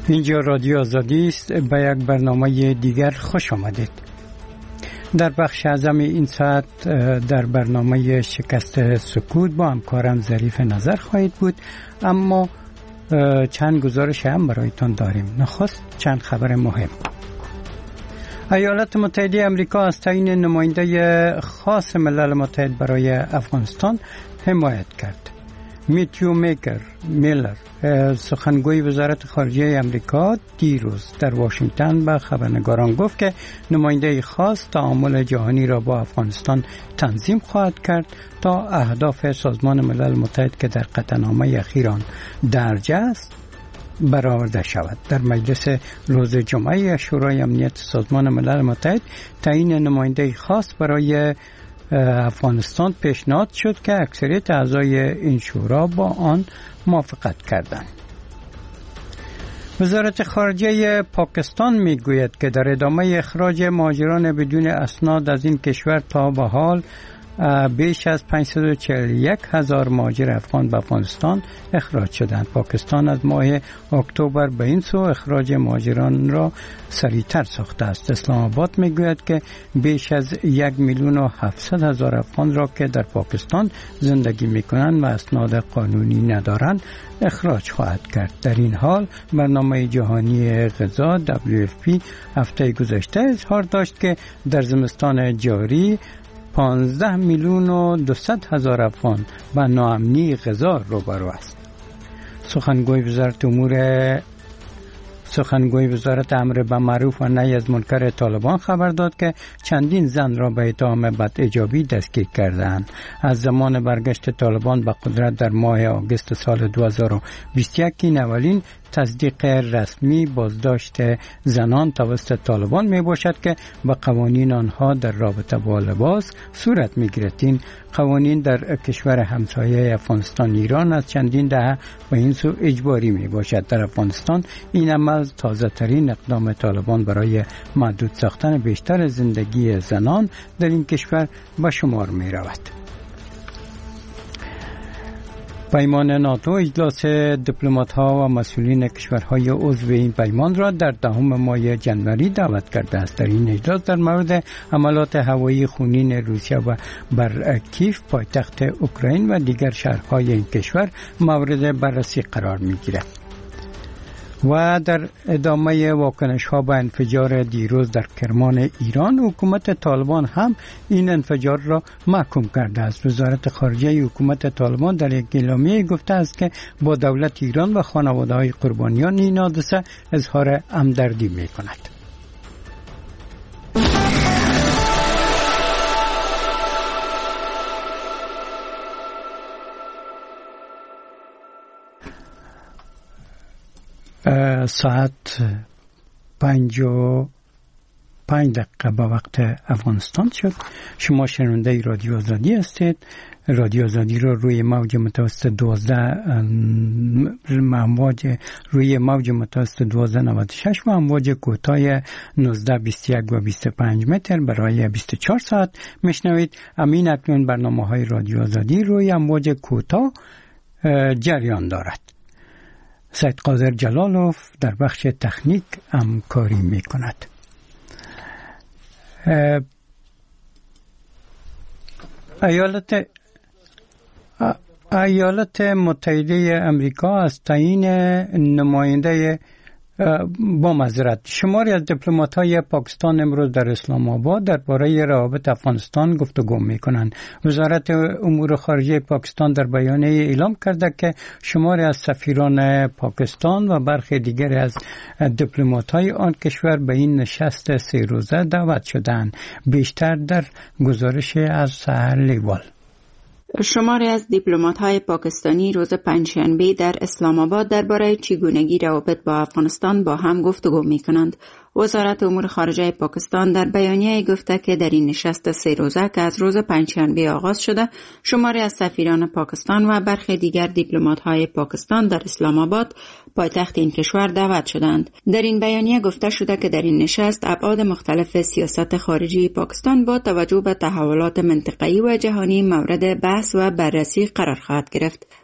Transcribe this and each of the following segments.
اینجا رادیو آزادی است. به یک برنامه دیگر خوش آمدید. در بخش اعظم این ساعت در برنامه شکست سکوت با همکارم ظریف نظر خواهید بود، اما چند گزارش هم برایتان داریم. نخست چند خبر مهم. ایالات متحده آمریکا از تعیین نماینده خاص ملل متحد برای افغانستان حمایت کرد. میتیو میلر سخنگوی وزارت خارجه آمریکا دیروز در واشنگتن به خبرنگاران گفت که نماینده خاص تعامل جهانی را با افغانستان تنظیم خواهد کرد تا اهداف سازمان ملل متحد که در قطعنامه اخیر آن درج است برآورده شود. در مجلس روز جمعه شورای امنیت سازمان ملل متحد تعیین نماینده خاص برای افغانستان پیشنهاد شد که اکثریت اعضای این شورا با آن موافقت کردند. وزارت خارجه پاکستان میگوید که در ادامه اخراج مهاجران بدون اسناد از این کشور تا به حال بیش از 541,000 مهاجر افغان به افغانستان اخراج شدند. پاکستان از ماه اکتبر به این سو اخراج مهاجران را سریعتر ساخته است. اسلام آباد میگوید که بیش از 1,700,000 افغان را که در پاکستان زندگی میکنند و اسناد قانونی ندارند اخراج خواهد کرد. در این حال برنامه جهانی غذا WFP هفته گذشته اظهار داشت که در زمستان جاری 15,200,000 افغان به ناامنی غذا روبرو است. سخنگوی وزارت امر به معروف و نهی از منکر طالبان خبر داد که چندین زن را به اتهام بدحجابی دستگیر کردند. از زمان برگشت طالبان به قدرت در ماه آگوست سال 2021 این اولین تصدیق رسمی بازداشت زنان توسط طالبان می باشد که به قوانین آنها در رابطه با لباس صورت می گیرد. این قوانین در کشور همسایه افغانستان ایران از چندین دهه به این سو اجباری می باشد. در افغانستان این عمل تازه ترین اقدام طالبان برای محدود ساختن بیشتر زندگی زنان در این کشور به شمار می رود. پیمان ناتو اجلاس دیپلمات‌ها و مسئولین کشورهای عضو این پیمان را در 10 ماه جنوری دعوت کرده است. در این اجلاس در مورد حملات هوایی خونین روسیه و بر کیف پایتخت اوکراین و دیگر شهرهای این کشور مورد بررسی قرار می‌گیرد. و در ادامه واکنش‌ها به انفجار دیروز در کرمان ایران، حکومت طالبان هم این انفجار را محکوم کرده است. وزارت خارجه حکومت طالبان در یک اعلامیه گفته است که با دولت ایران و خانواده‌های قربانیان این حادثه اظهار همدردی می‌کند. ساعت 5:05 به وقت افغانستان شد. شما شنونده رادیو آزادی هستید. رادیو آزادی را روی موج متوسط 1296 و امواج کوتاه 19 21 و 25 متر برای 24 ساعت میشنوید. امین اکنون برنامه‌های رادیو آزادی روی امواج کوتاه جریان دارد. سید قادر جلالوف در بخش تکنیک همکاری می کند. ایالات متحده آمریکا از تعیین نماینده شماری از دیپلمات‌های پاکستان امروز در اسلام آباد درباره روابط افغانستان گفتگو می‌کنند. وزارت امور خارجه پاکستان در بیانیه اعلام کرده که شماری از سفیران پاکستان و برخی دیگر از دیپلمات‌های آن کشور به این نشست 3 روزه دعوت شدند. بیشتر در گزارش از سحر لیوال. شماری از دیپلمات‌های پاکستانی روز پنجشنبه در اسلام آباد درباره چگونگی روابط با افغانستان با هم گفتگو می‌کنند. وزارت امور خارجه پاکستان در بیانیه گفته که در این نشست 3 روزه که از روز پنجشنبه آغاز شده، شماری از سفیران پاکستان و برخی دیگر دیپلمات‌های پاکستان در اسلام آباد پایتخت این کشور دعوت شدند. در این بیانیه گفته شده که در این نشست ابعاد مختلف سیاست خارجی پاکستان با توجه به تحولات منطقه‌ای و جهانی مورد بحث و بررسی قرار خواهد گرفت.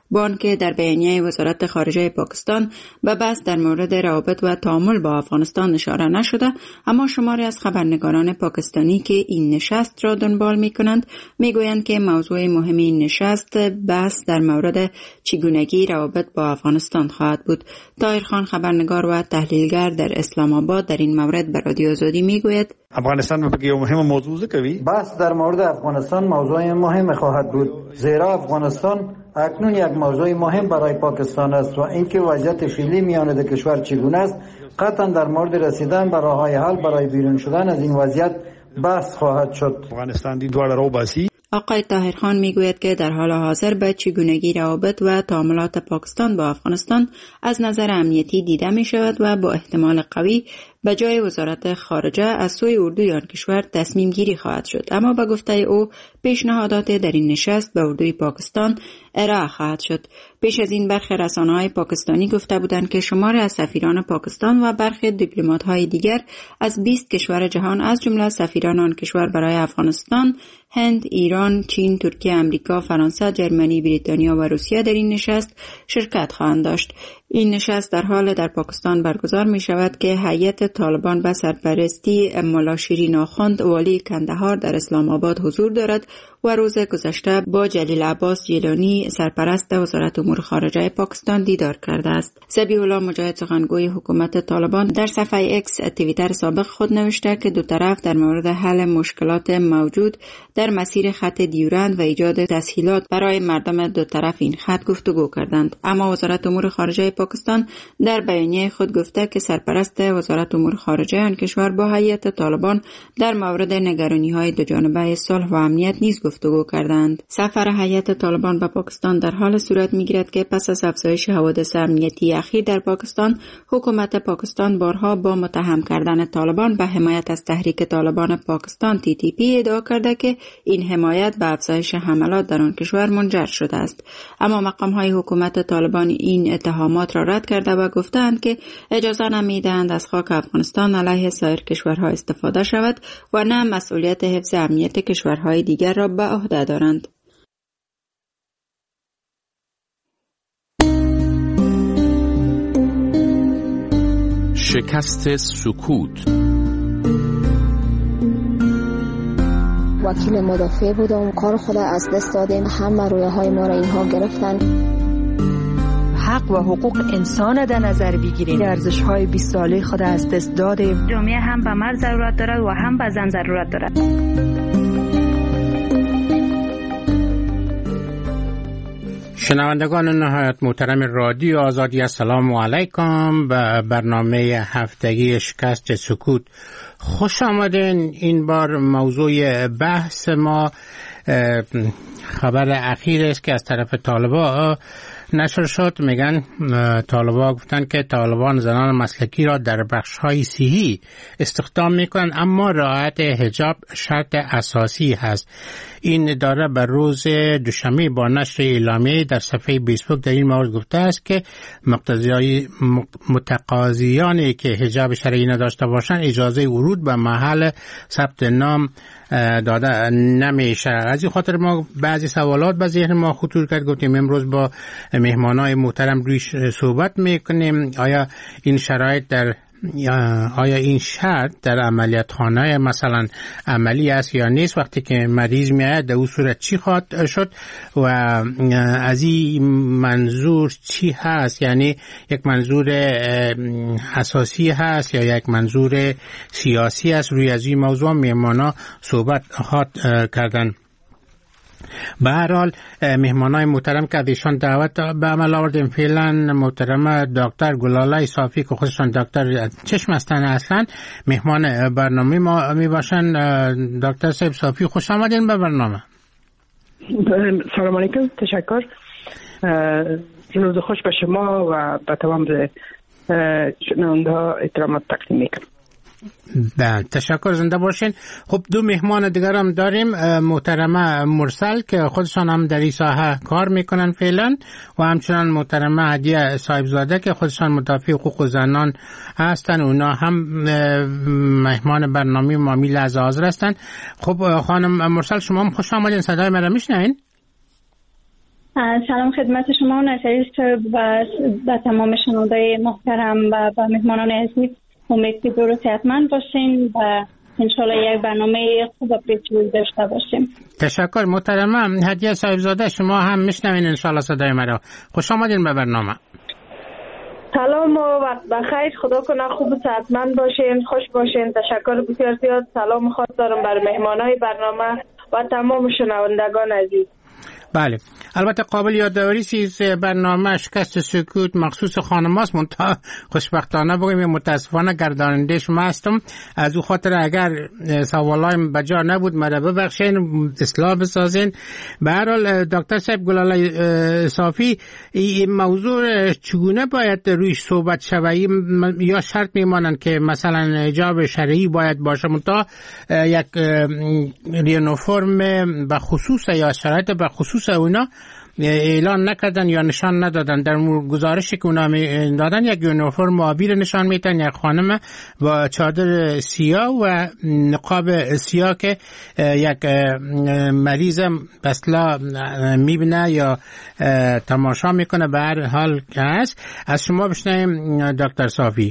بانک در بیانیه وزارت خارجه پاکستان به بحث در مورد روابط و تعامل با افغانستان اشاره نشده، اما شماری از خبرنگاران پاکستانی که این نشست را دنبال می کنند می گویند که موضوع مهم این نشست بحث در مورد چگونگی روابط با افغانستان خواهد بود. طاهر خان خبرنگار و تحلیلگر در اسلام آباد در این مورد به رادیو آزادی می گوید افغانستان بگه مهم موضوع کوي. بحث در مورد افغانستان موضوع مهم خواهد بود، زیرا افغانستان اکنون یک موضوع مهم برای پاکستان است و اینکه وضعیت فعلی میان دو کشور چگونه است قطعا در مورد رسیدن به راه‌های حل برای بیرون شدن از این وضعیت بحث خواهد شد. افغانستان دی دوار رو باسی. آقای طاهر خان میگوید که در حال حاضر به چگونگی روابط و تعاملات پاکستان با افغانستان از نظر امنیتی دیده می شود و با احتمال قوی به جای وزارت خارجه از سوی اردوی آن کشور تصمیم گیری خواهد شد. اما به گفته او پیشنهادات در این نشست به اردوی پاکستان ارائه خواهد شد. پیش از این برخی رسانه‌های پاکستانی گفته بودند که شماری از سفیران پاکستان و برخی دیپلمات‌های دیگر از 20 کشور جهان از جمله سفیران آن کشور برای افغانستان، هند، ایران، چین، ترکیه، امریکا، فرانسه، جرمنی، بریتانیا و روسیه در این نشست شرکت خواهند داشت. این نشست در حال در پاکستان برگزار می شود که هیئت طالبان به سرپرستی ملا شیرین آخوند والی کندهار در اسلام آباد حضور دارد و روز گذشته با جلیل عباس جیلانی سرپرست وزارت امور خارجه پاکستان دیدار کرده است. ذبیح الله مجاهد سخنگوی حکومت طالبان در صفحه ایکس توییتر سابق خود نوشته که دو طرف در مورد حل مشکلات موجود در مسیر خط دیورند و ایجاد تسهیلات برای مردم دو طرف این خط گفتگو کردند. اما وزارت امور خارجه پاکستان در بیانیه خود گفته که سرپرست وزارت امور خارجه آن کشور با هیئت طالبان در مورد نگرانی‌های دو جانبه صلح و امنیت نیز گفتگو کردند. سفر هیئت طالبان به پاکستان در حال صورت می‌گیرد که پس از افزایش حوادث امنیتی اخیر در پاکستان، حکومت پاکستان بارها با متهم کردن طالبان به حمایت از تحریک طالبان پاکستان TTP ادعا کرده که این حمایت به افزایش حملات در آن کشور منجر شده است. اما مقام‌های حکومت طالبان این اتهامات را رد کرده و گفتند که اجازه نمی‌دهند از خاک افغانستان علیه سایر کشورها استفاده شود و نه مسئولیت حفظ امنیت کشورهای دیگر را به عهده دارند. شکست سکوت. وکیل مدافع بودم، کار خود از دست دادیم، همه رویاهای ما را اینها گرفتن. حق و حقوق انسان در نظر بگیریم، ارزش‌های 20 ساله خود از دست دادیم. جامعه هم به مرد ضرورت دارد و هم به زن ضرورت دارد. شنوندگان نهایت محترم رادیو آزادی، السلام علیکم. به برنامه هفتگی شکست سکوت خوش آمدین. این بار موضوع بحث ما خبر اخیر است که از طرف طالبان نشر شد. میگن طالبان گفتن که طالبان زنان مسلکی را در بخش‌های صحی استخدام میکنن، اما رعایت حجاب شرط اساسی هست. این اداره بر روز دوشنبه با نشر اعلامیه در صفحه فیسبوک در این مورد گفته است که متقاضیانی که حجاب شرعی نداشته باشند اجازه ورود به محل ثبت نام داده نمیشه. از این خاطر ما بعضی سوالات به ذهن ما خطور کرد، گفتیم امروز با مهمانای محترم روی صحبت میکنیم. آیا این شرط در عملیات خانه مثلا عملی است یا نیست؟ وقتی که مریض میاد در اون صورت چی خواهد شد و از این منظور چی هست؟ یعنی یک منظور اساسی هست یا یک منظور سیاسی است؟ روی از این موضوع مهمانا صحبت کردن. به هر حال مهمانای محترم که ازشان دعوت به عمل آوردیم فعلا محترم دکتر گلاله صافی که خودشان دکتر چشم هستن، اصلا مهمان برنامه ما می باشن. دکتر صاحب صافی خوش آمدین به برنامه. سلام علیکم، تشکر. روز خوش به شما و به تمام شنونده ها احترامات تقدیم میکنم. بله، تشکر، زنده باشین. خب دو مهمان دیگر هم داریم، محترمه مرسل که خودشان هم در این ساحه کار میکنن فعلا و همچنان محترمه هدیه صاحبزاده که خودشان مدافع حقوق زنان هستن. اونا هم مهمان برنامه ما میل از حاضر هستن. خب خانم مرسل شما هم خوش آمدین، صدای مرا میشنوین؟ سلام خدمت شما نشریست و تمام شنوندای محترم و مهمانان عزیز. امید که دور و صحتمند باشین و انشالله یک برنامه خوب و پیچیده داشته باشیم. تشکر محترمم. هدیه صاحبزاده شما هم میشنوین انشالله صدای مرا. خوش آمدین به برنامه. سلام و وقت بخیر. خدا کنه خوب و صحتمند باشین، خوش باشین. تشکر بسیار زیاد. سلام خاص دارم بر مهمانای برنامه و تمام شنوندگان عزیز. بله، البته قابل یادآوری است برنامه شکست سکوت مخصوص خانم‌هاست، منتها خوشبختانه بگیم متاسفانه گرداننده شما هستم. از او خاطر اگر سوالایم بجا نبود مرا ببخشین، اصلاح بسازین. به هر حال دکتر صاحب گلاله صافی، این موضوع چگونه باید رویش صحبت شود؟ یا شرط میمانند که مثلا حجاب شرعی باید باشه منتها یک یونیفرم به خصوص یا شرایط به خصوص اونا اعلان نکردن یا نشان ندادن؟ در گزارشی که اونا دادن یک یونیفرم آبی نشان میدن، یک خانم با چادر سیاه و نقاب سیاه که یک مریض بسلا میبینه یا تماشا میکنه. به هر حال که هست، از شما بشنویم دکتر صافی.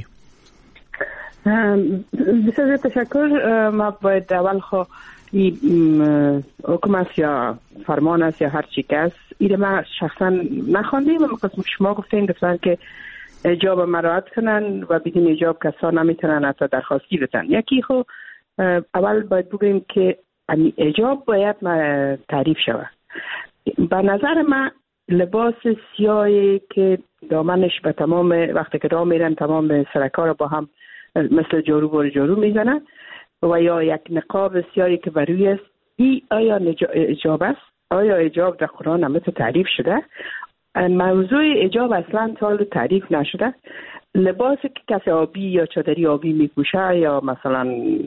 بسیار تشکر. ما باید اول این حکم است یا فرمان است یا هر چی که است، این ما شخصا نخواندیم و قسم شما گفتن که حجاب مراعات کنن و بدون حجاب کسا نمیتونن حتی درخواستی بدن. یکی اول باید بگیم که حجاب باید تعریف شود. به نظر من لباس سیاهی که دامنش به تمام وقتی که راه میرن تمام سرکا رو با هم مثل جارو میزنن و یا یک نقاب سیاهی که بروی است، ای آیا حجاب است؟ آیا حجاب در قرآن هم تعریف شده؟ موضوع حجاب اصلا تا تعریف نشده. لباسی که کسی آبی یا چادری آبی میپوشه یا مثلا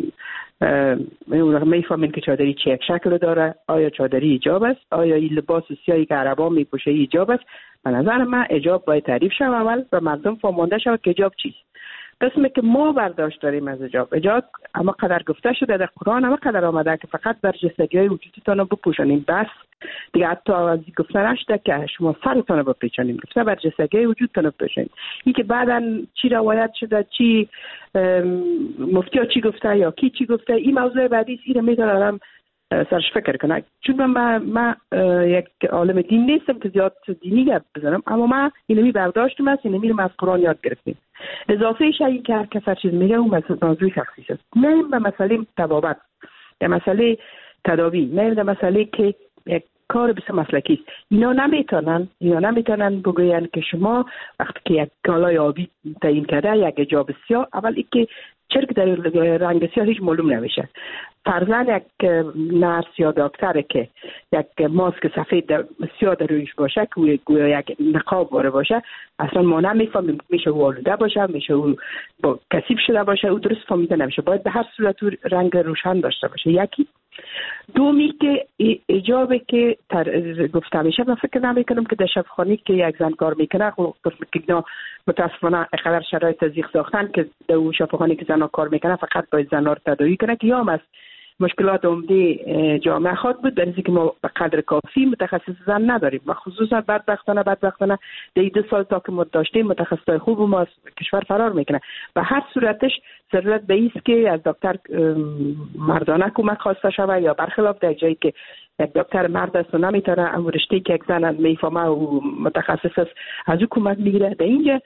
میفهمین که چادری چه یک شکل داره، آیا چادری حجاب است؟ آیا این لباس سیاهی که عربا میپوشه حجاب است؟ به نظر من حجاب باید تعریف شود اول و مردم فهمانده شود که حجاب چیست. قسمی که ما برداشت داریم از حجاب اما قدر گفته شده در قرآن، اما قدر آمده که فقط برجستگی وجودتان رو بپوشانیم، بس دیگه حتی از گفته نشده که شما سرتان رو بپیچانیم، گفته برجستگی وجودتان رو بپوشانیم. این که بعدا چی روایت شده، چی مفتی ها چی گفته یا کی چی گفته، این موضوع بعدی است. این رو میتونم سرش فکر کنم، چون من یک عالم دین نیستم که زیاد دینی گپ بزنم، اما من اینمی برداشتم است، اینمی رو از قرآن یاد گرفتیم. اضافه شایی که هر کس هر چیز میگه اون موضوع شخصی است. نه به مسئله طبابت، به مسئله تداوی، نه به مسئله که یک کار بسیار مسلکی است. اینا نمیتونن بگوین که شما وقتی که یک کالای آبی تعیین کرده یک حجاب سیاه، اول این که چرک در رنگ سیاه هیچ معلوم نمیشه. فرضاً یک نرس یا دکتر که یک ماسک سفید سیاه در رویش باشه که گویا یک نقاب باره باشه، اصلا ما نمیفهمیم. میشه او آلوده باشه، میشه او با کثیف شده باشه، او درست فهمیده نمیشه. باید به هر صورت رنگ روشن داشته باشه. یکی دومی که حجابی که گفته میشه، من فکر نمیکنم که در شفاخانه که یک زن کار میکنه، قسم که اینا متاسفانه اقدر شرایط زیغ ساختن که در شفاخانه که زنها کار میکنه فقط باید زنها رو تداوی کنه که یا از مشکلات عمده جامعه خود بود، در اینکه ما به قدر کافی متخصص زن نداریم و خصوصا بدبختانه در 2 سال تا که ما داشتیم متخصصای خوب ما از کشور فرار میکنه. و هر صورتش ضرورت به ایست که از دکتر مردانه کمک خواسته شود یا برخلاف در جایی که یک دکتر مرد است و نمیتونه اون رشته که یک زن میفهمه و متخصص است از او کمک میگیره. در اینجا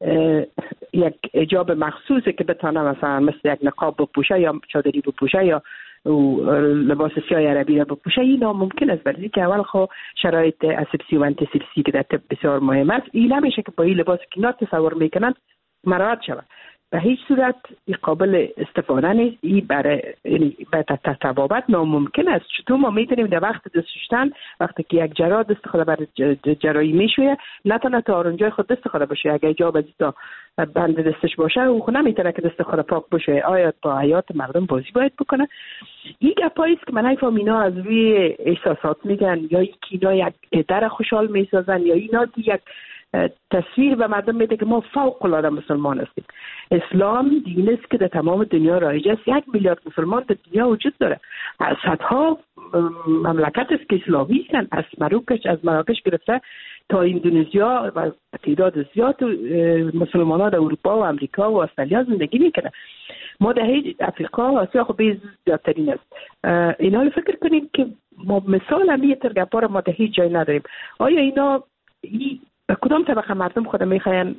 یک حجاب مخصوصی که بتونه مثلا مثل یک نقاب بپوشه یا چادری بپوشه یا لباس سیاه عربی را بپوشه، این ممکن است، برای که اول شرایط اسپسی و انتسپسی که در طب بسیار مهم است، این نمیشه که با این لباس که اینا تصور میکنن مراعات شود. به هیچ صورت قابل استفاده نیست. این برای تطابقات ناممکن است. چطور ما میتونیم در وقت دست شستن وقتی که یک جراح دست خود بر جراحی میشویه نتونه تا آرنجای خود دست خود باشه، اگه حجاب از تا بند دستش باشه او نمیتونه که دست خود پاک باشه. آیا با حیات مردم بازی باید بکنه؟ یک گپایی است که من نفهم اینا از روی احساسات میگن یا اینا یک در خوشحال میسازن یا اینا یک تصویر به مردم میده که ما فوق العاده مسلمان هستیم. اسلام دین است که در تمام دنیا رایج است. 1 میلیارد مسلمان در دنیا وجود داره. صدها مملکت است که اسلامی هستند، از مراکش گرفته تا اندونزیا و تعداد زیاد مسلمانان در اروپا و امریکا و استرالیا زندگی میکنن. ما در افریقا و آسیا خب زیادترین است. اینا رو فکر کنیم که ما مثال همی ترگپا رو ما در هیچ جای نداریم. آیا اینا کدام طبقه مردم خود میخواین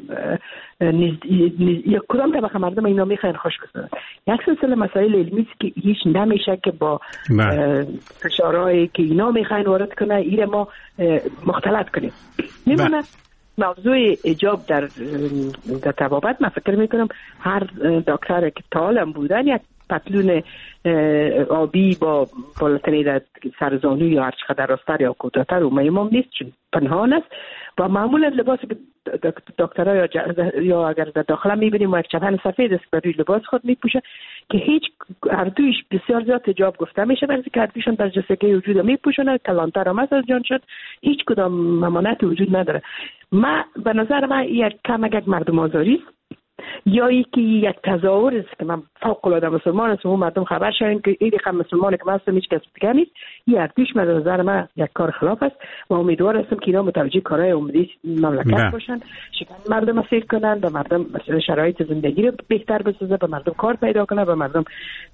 یا کدام طبقه مردم اینا میخواین خوش بسازن؟ یک سلسله مسائل علمی است که هیچ نمیشه که با فشارهایی که اینا میخواین وارد کنه ایره ما مختلط کنیم. میمونه موضوع حجاب در طبابت. من فکر میکنم هر دکتر که طالم بودن یک پتلون آبی با بالاتنی در سرزانو یا هرچقدر راستر یا کوتاه‌تر و امام نیست، چون پنهان است و معمولا لباس که دکترها یا اگر در داخل میبینیم و یک چپن سفید است بر روی لباس خود میپوشه که هیچ اردویش بسیار زیاد حجاب گفته میشه، ولی که اردویشون در جسگه وجود میپوشونه، کلانتر هم از جان شد، هیچ کدام ممانعت وجود نداره. به نظر من یک مردم آزاری است یا یکی یک تظاهر است که من فوق العاده مسلمان هستم و مردم خبر شوند که این رقم مسلمانی که من هستم هیچ کس دیگه نیست. این اردوش به نظر من یک کار خلاف است و امیدوار هستم که اینا متوجه کارهای عمده مملکت باشن، شکن مردم اسیر کنن، به مردم شرایط زندگی رو بهتر بسازه، به مردم کار پیدا کنه، به مردم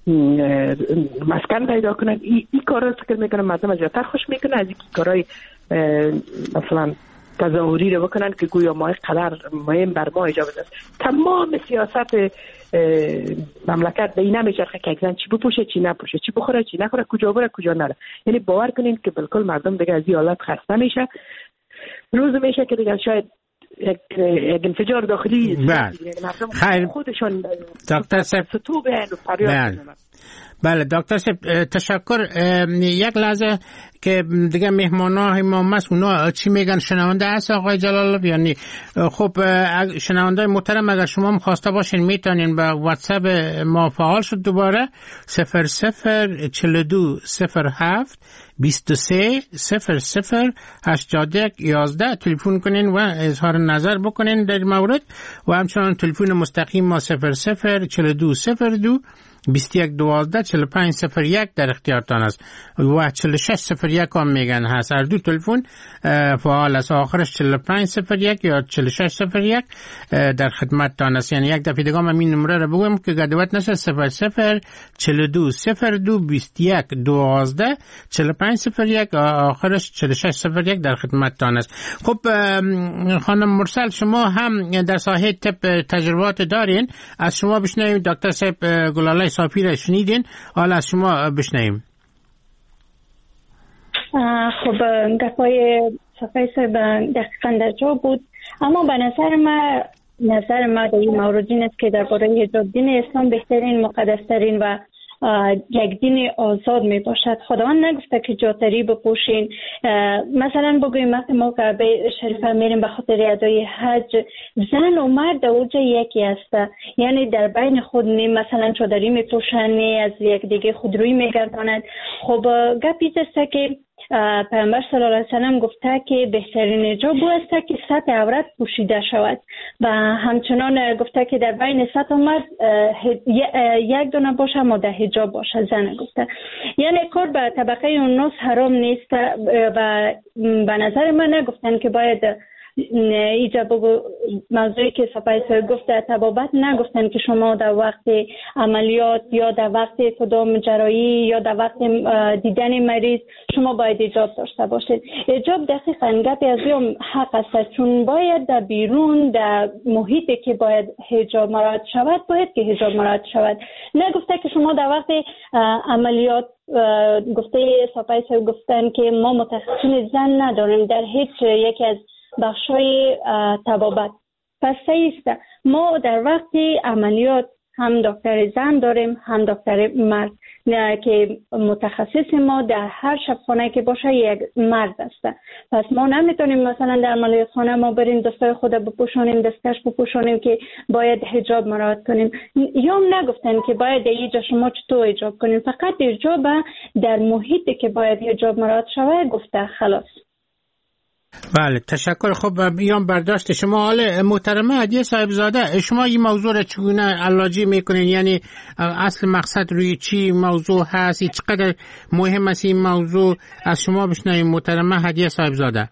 مسکن پیدا کنن. این کارا رو فکر میکنم مردم از زیادتر خوش میکنه از این کارهای مثلا تظاهری رو بکنن که گویا ما قدر مهم بر ما اجازه است. تمام سیاست مملکت به این نمیچرخه که زن چی بپوشه چی نپوشه، چی بخوره چی نخوره، کجا بره کجا نره. یعنی باور کنین که بالکل مردم دیگه از این حالت خسته میشه. روز میشه که دیگه شاید یک انفجار داخلی خیر خودشون دکتر صاحب تو به فریاد بزنن. بله دکتر صاحب تشکر. یک لحظه که دیگه مهمانای ما مست اونا چی میگن شنونده هست آقای جلال یعنی خب شنونده محترم اگر شما هم خواسته باشین میتونین به واتساپ ما فعال شد دوباره 0042 07 23 00 81 11 تلفن کنین و اظهار نظر بکنین در مورد و همچنان تلفن مستقیم ما 0042 02 21 12 45 01 در اختیارتان است و 46 01 هم میگن هست. هر دو تلفن فعال است، آخرش 45 01 یا 46 01 در خدمتتان است. یعنی یک دفعه دیگه من این نمره رو بگم که گدوت نشه 00 42 02 21 12 45 01 آخرش 46 01 در خدمتتان است. خب خانم مرسل شما هم در ساحه طب تجربات دارین، از شما بشنویم. دکتر صاحب گلاله صافی را شنیدین، حالا از شما بشنویم. خب گپای صافی صاحب دقیقا در جا بود، اما به نظر ما در این مورد این است که درباره حجاب دین اسلام بهترین مقدسترین و یک دین آزاد می باشد. خداوند نگفته که جاتری بپوشین. مثلا بگویم وقتی ما کعبه شریفه میریم به خاطر ادای حج، زن و مرد در اونجا یکی است، یعنی در بین خود مثلا چادری میپوشن، از یک دیگه خودرویی میگردانند. خب گپی است که پیامبر صلی الله علیه و سلم گفته که بهترین حجاب است که سطح عورت پوشیده شود و همچنان گفته که در بین سطح مرد یک دونه باشه اما در حجاب باشه. زن گفته یعنی کار به طبقه اوناس حرام نیست و به نظر من نگفتن که باید ایجا بگو موضوعی که سپایس گفت در طبابت نگفتن که شما در وقت عملیات یا در وقت کدام جراحی یا در وقت دیدن مریض شما باید حجاب داشته باشید. حجاب دقیقاً گپی از این حق است، چون باید در بیرون در محیطی که باید حجاب مراعات شود باید که حجاب مراعات شود. نگفته که شما در وقت عملیات گفته سپایس گفتن که ما متخصصین زن نداریم در هیچ یکی از بخشای طبابت. پس است ما در وقت عملیات هم دکتر زن داریم هم دکتر مرد که متخصص ما در هر شبخانه که باشه یک مرد است. پس ما نمیتونیم مثلا در عملیات خانه ما بریم دستای خود بپوشونیم، دستکش بپوشونیم که باید حجاب مراعات کنیم. یا نگفتن که باید اینجا شما چطور حجاب کنیم، فقط حجاب در محیطی که باید حجاب مراعات شود گفته خلاص. بله تشکر. خب بیام برداشت شما. حالا محترمه هدیه صاحبزاده، شما این موضوع را چگونه علاجی میکنین؟ یعنی اصل مقصد روی چی موضوع هست؟ چقدر مهم است این موضوع؟ از شما بشنویم محترمه هدیه صاحبزاده.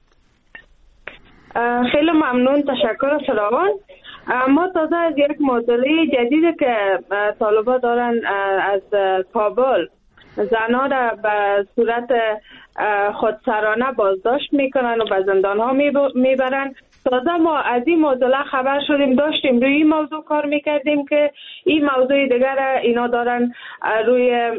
خیلی ممنون، تشکر فراوان. ما تازه از یک معضله جدیدی که طالبا دارن از کابل زنها را به صورت خودسرانه بازداشت میکنن و به زندان ها میبرن. تازه ما از این معضله خبر شدیم، داشتیم روی این موضوع کار میکردیم که این موضوع دیگر اینا دارن روی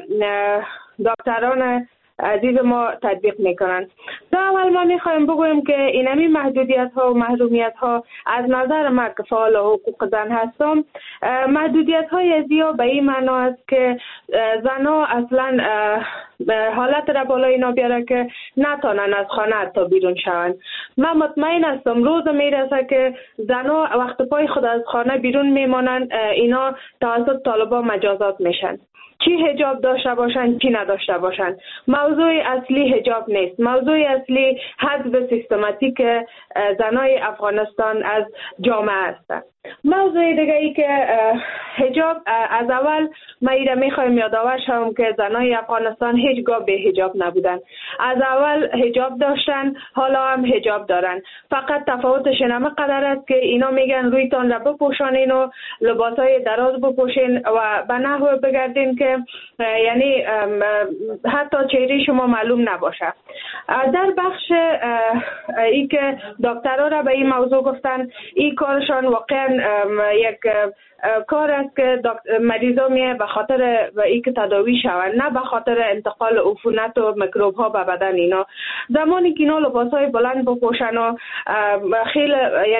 دکتران عزیز ما تطبیق میکنن. در اول ما میخوایم بگویم که اینمی محدودیت ها و محرومیت ها از نظر ما که فعال حقوق زن هستم، محدودیت های زیاد به این معنا است که زنها اصلا حالت را بالا اینا بیاره که نتانن از خانه حتی بیرون شوند. من مطمئن هستم روز میرسه که زنها وقت پای خود از خانه بیرون میمانن، اینا توسط طالبان مجازات میشن، چی حجاب داشته باشن چی نداشته باشن. موضوع اصلی حجاب نیست، موضوع اصلی حذف سیستماتیک زنای افغانستان از جامعه است. موضوع دیگه ای که حجاب، از اول ما ایره میخوایم یادآور شوم که زنای افغانستان هیچگاه به حجاب نبودن. از اول حجاب داشتن، حالا هم حجاب دارن، فقط تفاوتش اینم قدر است که اینا میگن رویتان را بپوشانین و لباسای دراز بپوشین و به نحو بگردین که یعنی حتی چهره شما معلوم نباشه. در بخش ای که دکترها را به این موضوع گفتن، این کارشان واقعا یک کار است که مریضا میه به خاطر ای که تداوی شوند، نه به خاطر انتقال عفونت و میکروب ها به بدن اینا. زمانی که اینا لباسای بلند بپوشن و خیلی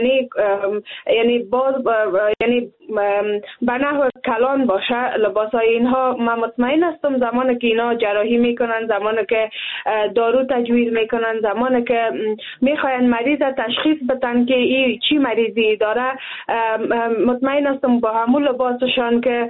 یعنی باز یعنی به نحو کلان باشه لباسای اینها، من مطمئن هستم زمانی که اینا جراحی میکنن، زمانی که دارو تجویز میکنن، زمانی که میخواین مریض تشخیص بدن که این چی مریضی داره، مطمئن هستم با همون لباسشان که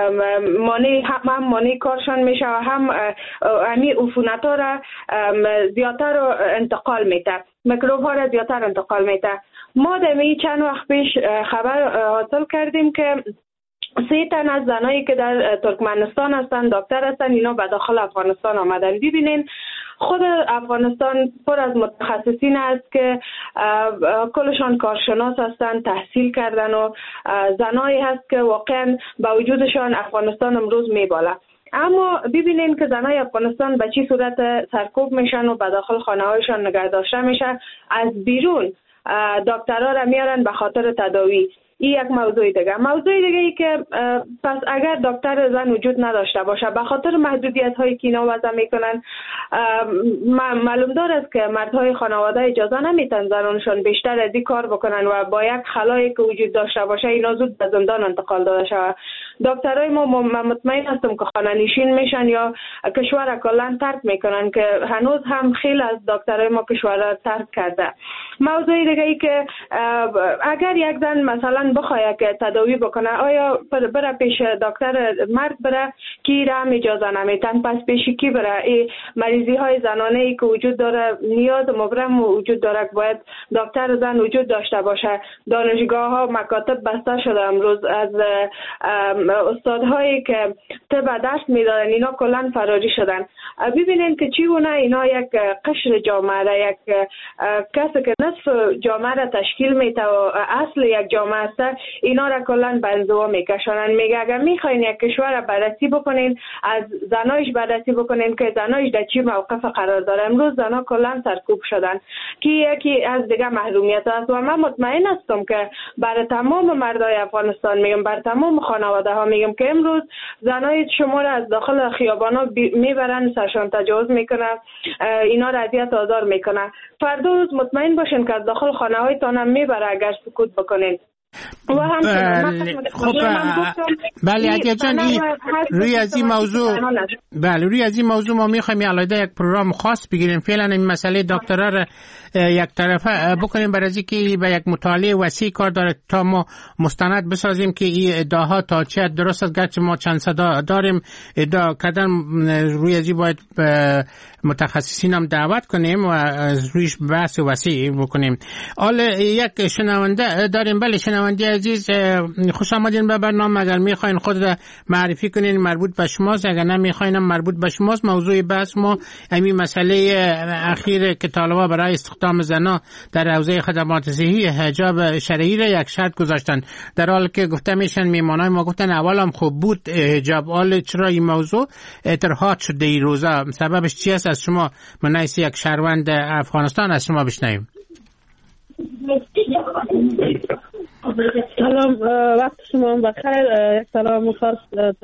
مانع کارشان میشه و هم همین عفونت ها را زیادتر رو انتقال میده، میکروب ها را زیادتر انتقال میده. ما دمی چند وقت پیش خبر حاصل کردیم که 3 تن از زنایی که در ترکمنستان هستن، دکتر هستن، اینا به داخل افغانستان آمدن. ببینین خود افغانستان پر از متخصصین است که کلشان کارشناس هستن، تحصیل کردن و زنایی هست که واقعا با وجودشان افغانستان امروز میباله. اما ببینین که زنای افغانستان به چی صورت سرکوب میشن و به داخل خانه هایشان نگه داشته میشن، از بیرون دکترها را میارن به خاطر تداوی. این یک موضوع دیگه. موضوع دیگه ای که پس اگر دکتر زن وجود نداشته باشه به خاطر محدودیت هایی که اینا وضع میکنن، معلوم دار است که مردهای خانواده اجازه نمیتن زنانشون بیشتر از این کار بکنن و با یک خلایی که وجود داشته باشه اینا زود به زندان انتقال داده شود. دکترای ما مطمئن هستم که خانه نشین میشن یا کشور کلا ترک میکنن، که هنوز هم خیلی از دکترای ما کشور را ترک کرده. موضوع دیگه ای که اگر یک زن مثلا بخواد که تداوی بکنه، آیا بره پیش دکتر مرد بره کی را اجازه نمیتن، پس پیش کی بره؟ این مریضی های زنانه ای که وجود داره، نیاز مبرم وجود داره، باید دکتر زن وجود داشته باشه. دانشگاه ها مکاتب بسته شده امروز، از استادهایی که طب درس میدادن اینا کلا فراری شدن. ببینین که چیونه اینا یک قشر جامعه را، یک کسی که نصف جامعه را تشکیل میده و اصل یک جامعه است، اینا را کلا به انزوا میکشونن. میگه اگر میخواین یک کشور را بررسی بکنین، از زنایش بررسی بکنین که زنایش در چی موقف قرار داره. امروز زنا کلا سرکوب شدن که یکی از دیگه محرومیت است و من مطمئن هستم که برای تمام مردای افغانستان میگم، بر تمام خانواده ها میگم که امروز زنای شما را از داخل خیابانا میبرن، سرشان تجاوز میکنن، اینا را اذیت آزار میکنن. فردا روز مطمئن باشین که از داخل خانه هایتان هم میبره اگر سکوت بکنین. خب بله اگر جان روی از این موضوع ما میخوایم علاوه یک پروگرام خاص بگیریم. فعلا این مسئله دکترا را یک طرفه بکنیم برای اینکه به یک مطالعه وسیع کار داره تا ما مستند بسازیم که این ادعاها تا چه درست است. گرچه ما چند صدا داریم ادعا کردن، روی از باید متخصصین هم دعوت کنیم و از رویش بحث وسیع بکنیم. حالا یک شنونده داریم. بله شنونده عزیز، خوش آمدین به برنامه. اگر میخواین خود را معرفی کنین مربوط به شماست، اگر نمیخواین مربوط به شماست. موضوع بحث ما همین مسئله اخیر که طالبان برای استخدام زنان در حوزه خدمات صحی حجاب شرعی را یک شرط گذاشتن، در حالی که گفته میشن میمانای ما گفتن اول هم خوب بود حجاب. حالا چرا این موضوع اطراحات شده این روزا؟ سببش چی است؟ از شما من نیست یک شهروند افغانستان از شما بشنویم. سلام، وقت شما بخیر. یک سلام خاص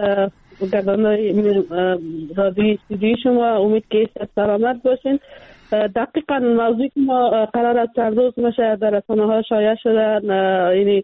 گرداننده رادیوی استودیوی شما، امید که سلامت باشین. دقیقا موضوعی که ما قرار است چند روز میشه در رسانه‌ها شایع شده، یعنی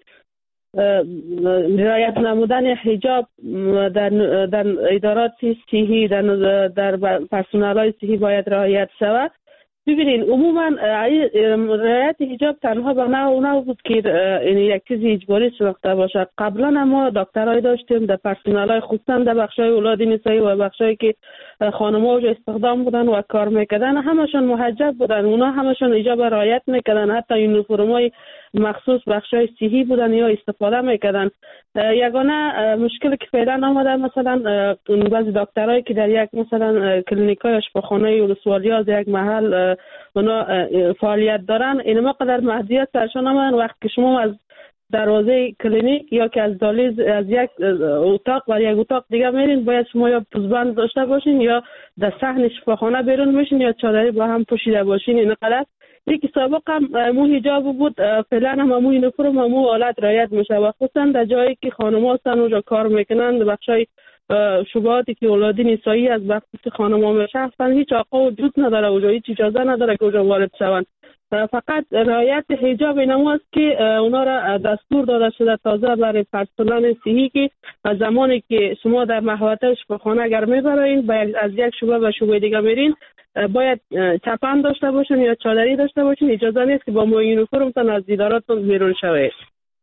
رعایت نمودن حجاب در ادارات صحی، در پرسنل‌های صحی باید رعایت شود. ببینین عموما رعایت حجاب تنها به نوع بود که یک چیز اجباری شناخته باشه. قبلا ما دکترای داشتیم در پرسنل‌های خصوصا در بخشای اولاد نسایی و بخشایی که خانم‌ها استخدام بودن و کار میکردن، همشون محجب بودن، اونا همشون حجاب رعایت میکردن، حتی یونیفرم‌های مخصوص بخشای صحی بودن یا استفاده میکردن. یگانه مشکلی که فعلا آمده مثلا بعضی دکترایی که در یک مثلا کلینیکای اشپزخانه ولسوالی از یک محل اونا فعالیت دارن، اینما قدر محدودیت سرشان آمدن. وقتی که شما از دروازه کلینیک یا که از دهلیز از یک اتاق و یک اتاق دیگه میرین، باید شما یا پوزبند داشته باشین یا در صحن شفاخانه بیرون میشین یا چادری با هم پوشیده باشین. اینقدر یکی سابق هم مو حجاب بود، فعلا هم مو یونیفرم و مو حالت رعایت میشه و خصوصا در جایی که خانم‌ها هستن اونجا کار میکنن، بخشای شبهاتی که اولادی نسایی از بخش خانم‌ها میشه اصلا هیچ آقا وجود نداره اونجا، هیچ اجازه نداره که اونجا وارد شون. فقط رعایت حجاب اینما است که اونا را دستور داده شده تازه برای پرسنل صحی که زمانی که شما در محوطه شفاخانه اگر میبرین از یک شعبه به شعبه دیگه میرین، باید چپن داشته باشین یا چادری داشته باشین. اجازه نیست که با مو یونیفرمتون از دیداراتون بیرون شوید.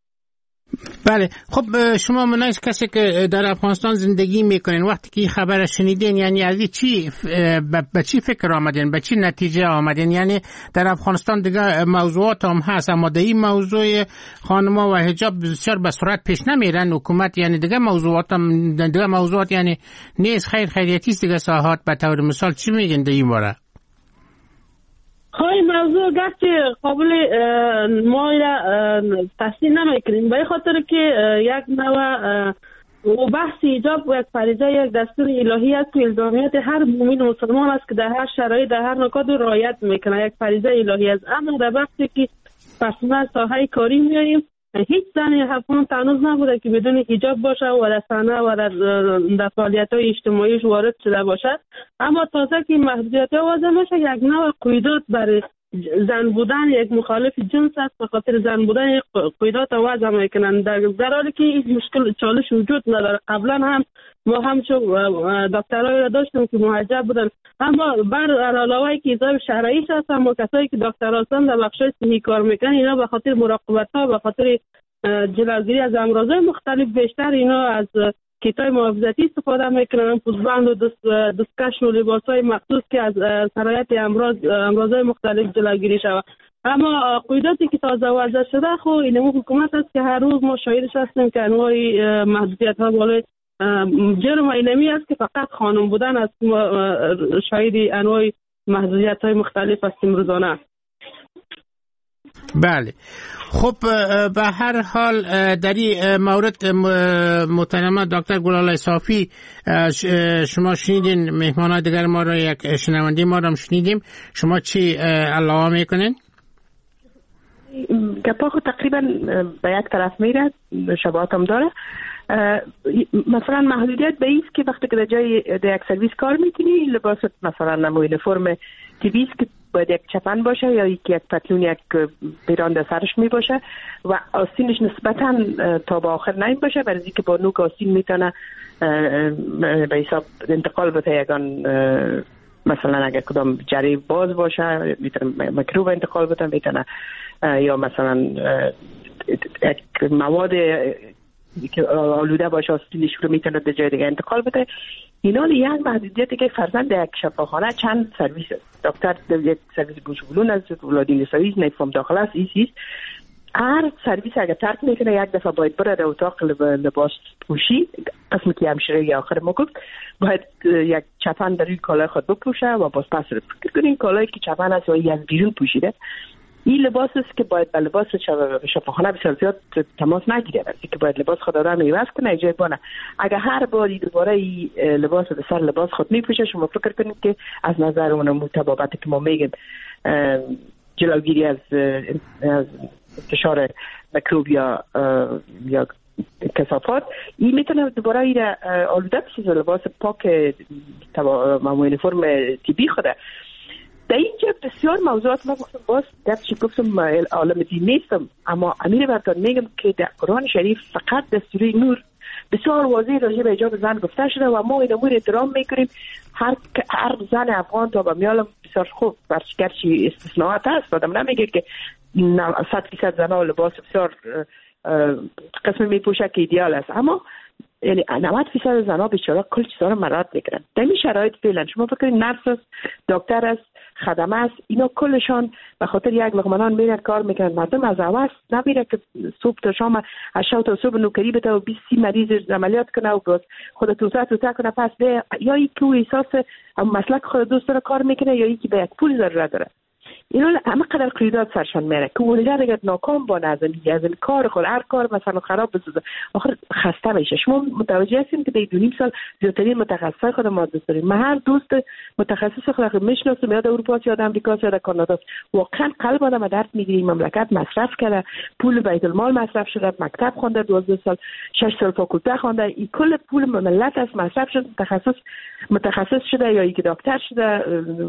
بله خب شما منایش کسی که در افغانستان زندگی میکنین، وقتی که خبر شنیدین یعنی از چی به چی فکر آمدین، به چی نتیجه آمدین؟ یعنی در افغانستان دیگه موضوعات هم هست اما در این موضوع خانم‌ها و حجاب بسیار به سرعت پیش نمیرن حکومت، یعنی دیگه موضوعات یعنی نیست خیریتی است دیگه ساحات. به طور مثال چی میگین در این باره؟ خواهی موضوع گرچه قابل ما تحسین نمیکنیم، به خاطر که یک نوع بحث حجاب یک فریضه، یک دستور الهی است که الزامیت هر مومن مسلمان است که در هر شرایط در هر نکات رعایت میکنه، یک فریضه الهی است. اما در وقتی که پرسنل ساحه کاری میاییم، هیچ زنی افغان تنوز نبوده که بدون حجاب باشه و در صحنه و در فعالیت‌های اجتماعیش وارد شده باشد. اما تازه که محدودیت‌ها وضع میشه، یک نوع قیودات برای زن بودن یک مخالف جنس است، به خاطر زن بودن قیودات وضع میکنن، در حالی که این مشکل چالش وجود نداره. قبلا هم ما همچون دکترایی را داشتیم که محجب بودن، اما بر علاوه که حجاب شرعی هست، اما کسایی که دکتر هستن در بخشای صحی کار میکنن، اینا به خاطر مراقبت ها، به خاطر جلوگیری از امراضهای مختلف بیشتر اینا از کیتای محافظتی استفاده میکنن، پوزبند و دستکش و لباسهای مخصوص که از سرایت امراضهای مختلف جلوگیری شود. اما قیوداتی که تازه وضع شده خب اینمو حکومت است که هر روز ما شاهدش هستیم که انواع محدودیت ها بالای جرم اینمی است که فقط خانم بودن است. شاهد انواع محدودیت های مختلف هستیم روزانه. بله خب به هر حال در این مورد محترمه دکتر گلالای صافی شما شنیدین، مهمانان دیگر ما را یک شنونده ما را شنیدیم، شما چی علاوه میکنین؟ گپا خود تقریبا به یک طرف میره، شباهت هم داره. مثلا محدودیت به ایست که وقتی که در جای در یک سرویس کار میکنی، لباست مثلا نموین فرم تیبیست که باید یک چپن باشه یا یک پتلون یک پیران در سرش می باشه و آستینش نسبتا تا به آخر نیم باشه، برای اینکه با نوک آستین میتونه به حساب انتقال بده یگان مثلا اگر کدام جری باز باشه میتونه میکروب انتقال بده، میتونه یا مثلا یک مواد که آلوده باشه آستینش رو میتونه به جای دیگه انتقال بده. اینا یک محدودیتی که فرزند یک شفاخانه چند سرویس دکتر یک سرویس گوشبلون از ولادین سرویس نیفام داخل است ایست هر سرویس اگر ترک میکنه یک دفعه باید بره در اتاق لباس پوشی، قسمی که همشیره یا آخر ما گفت باید یک چپن در روی کالای خود بپوشه و باز پس رو فکر کنین کالایی که چپن است و یک بیرون پوشیده. این لباس است که باید به لباس شفاخانه بسیار زیاد تماس نگیره، برای که باید لباس خود آدم عوض کنه ایجای بانه. اگر هر باری دوباره این لباس به سر لباس خود میپوشه، شما فکر کنید که از نظر اون مطابقتی که ما میگیم جلوگیری از انتشار میکروب یا کثافات، این میتونه دوباره این آلوده بشه لباس پاک معمولی فرم طبی خوده. در اینجا بسیار موضوعات ما گفتم باز گفتم گفتم عالم دین نیستم، اما امیر برکان میگم که در قرآن شریف فقط دستوری نور بسیار واضح راجع به حجاب زن گفته شده و ما این امور احترام میکنیم. هر زن افغان تا به میالم بسیار خوب برچگرچی استثناءات هست، آدم نمیگه که 100% زنها لباس بسیار قسم میپوشه که ایدئال است، اما یعنی 90% زنها بیچاره کل چیزا رو مراعات میکنن. در این شرایط فعلا شما فکر نرس است، دکتر است، خدمه است، اینا کلشان به خاطر یک لقمه میرن کار میکنن. مردم از اول نمیره که صبح تا شام از شب تا صبح نوکری بده و 20 مریض عملیات کنه و باز خود توسعه کنه پس به یا یکی احساس مسلک خود دوست داره کار میکنه یا یکی به یک پول ضرورت داره. اینا همه قدر قیودات سرشان میره که اونجا دیگه ناکام بانه از این کار خود هر کار مثلا خراب بسازه آخر خسته میشه. شما متوجه هستین که در 2.5 سال زیادترین متخصص خود ما دوست داریم. من هر دوست متخصص خود میشناسم، یا در اروپا یا در آمریکا یا در کانادا، واقعا قلب آدم درد میگیره. مملکت مصرف کرده، پول بیت المال مصرف شده، مکتب خونده 12 سال 6 سال فاکولته خونده، این کل پول ملت از مصرف شده، متخصص شده یا یک دکتر شده،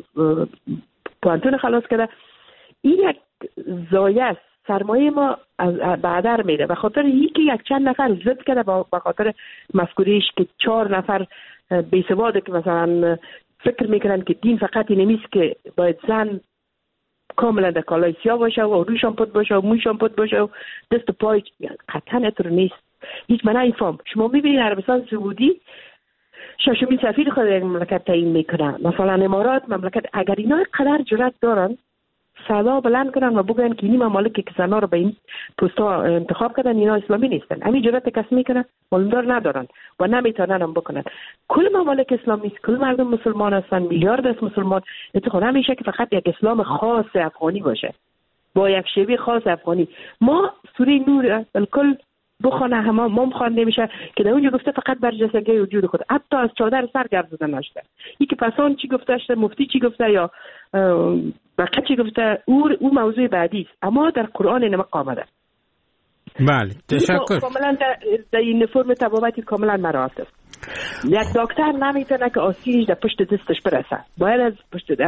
پوانتون خلاص کرده. این یک ضایعه است. سرمایه ما بعدر میره به خاطر اینکه یک چند نفر ضد کرده به خاطر مفکوریش که 4 نفر بیسواده که مثلا فکر میکنن که دین فقط این نیست که باید زن کاملا در کالای سیاه باشه و روشان پد باشه و موشان پد باشه و دست و پای قطعا اتر نیست. هیچ من نمیفهم. شما میبینید عربستان سعودی ششمین سفیر خود یک مملکت تعیین میکنه، مثلا امارات مملکت. اگر اینا قدر جرأت دارن صدا بلند کنن و بگن که این ممالکی که زنا رو به این پست‌ها انتخاب کردن اینا اسلامی نیستن، همین جرأت کس میکنن معلومدار ندارن و نمیتونن هم بکنن. کل ممالک اسلامی است، کل مردم مسلمان هستن، میلیارد است مسلمان. اتفاقا نمیشه که فقط یک اسلام خاص افغانی باشه با یک شیوه خاص افغانی. ما سوره نور بالکل بخونه همه خوانده میشه که در اونجا گفته فقط برجستگی وجود خود، حتی از چادر سر گردیده نشده. این که پسان چی گفته شده، مفتی چی گفته یا بقیه چی گفته، او موضوع بعدی است، اما در قرآن نمک آمده. بله تشکر. کاملا در این فرم تبابتی کاملا مراعات است. یک دکتر نمیتونه که آسیرش در پشت دستش برسه، باید از پشت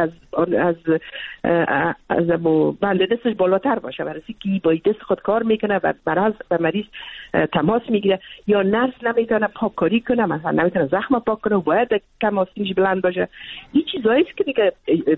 از بند دستش بالاتر باشه، برای اینکه با دست خود کار میکنه و به مریض تماس میگیره. یا نرس نمیتونه پاککاری کنه، مثلا نمیتونه زخم پاک کنه و باید کم آسیرش بلند باشه. این چیزایی است که دیگه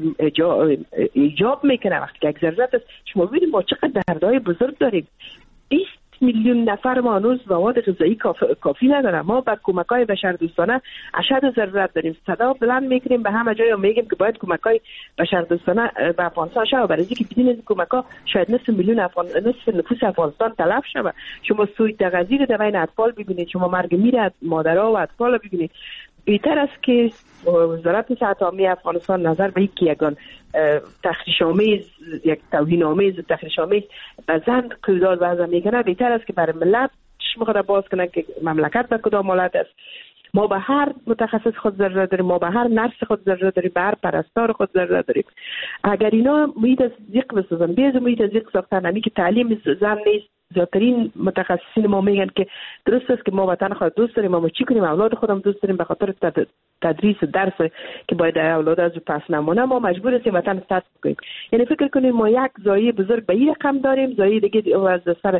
ایجاب میکنه وقتی که یک ضرورت است. شما ببینید ما چقدر دردهای بزرگ داریم. 20 میلیون نفر ما هنوز مواد غذایی کافی ندارن. ما به کمک‌های بشردوستانه اشد ضرورت داریم. صدا بلند میکنیم به همه جای و میگیم که باید کمک‌های بشردوستانه به افغانستان شه، برای اینکه بدون این کمک‌ها شاید نصف نفوس افغانستان تلف شه. شما سوی تغذیه در بین اطفال ببینید، شما مرگ میره مادرها و اطفال ببینید. بهتر است که وزارت صحت عامه افغانستان نظر به اینکه یگان تخریش آمیز، یک توهین آمیز تخریش آمیز به زن قیودات وضع میکنه، بهتر است که برای ملت چشم خود باز کنه که مملکت به کدام حالت است. ما به هر متخصص خود ضرورت داریم، ما به هر نرس خود ضرورت داریم، به هر پرستار خود ضرورت داریم. اگر اینا محیط از ضیق بسازن، بیز محیط از ضیق ساختن، همی که تعلیم زن نیست، زیادترین متخصصین ما میگن که درست است که ما وطن خود دوست داریم، اما چی کنیم؟ اولاد خودم دوست داریم، به خاطر تدریس درس که باید اولاد از پس نمونه ما مجبور هستیم وطن ترک کنیم. یعنی فکر کنیم ما یک زایه بزرگ به این رقم داریم، زایه دیگه از سر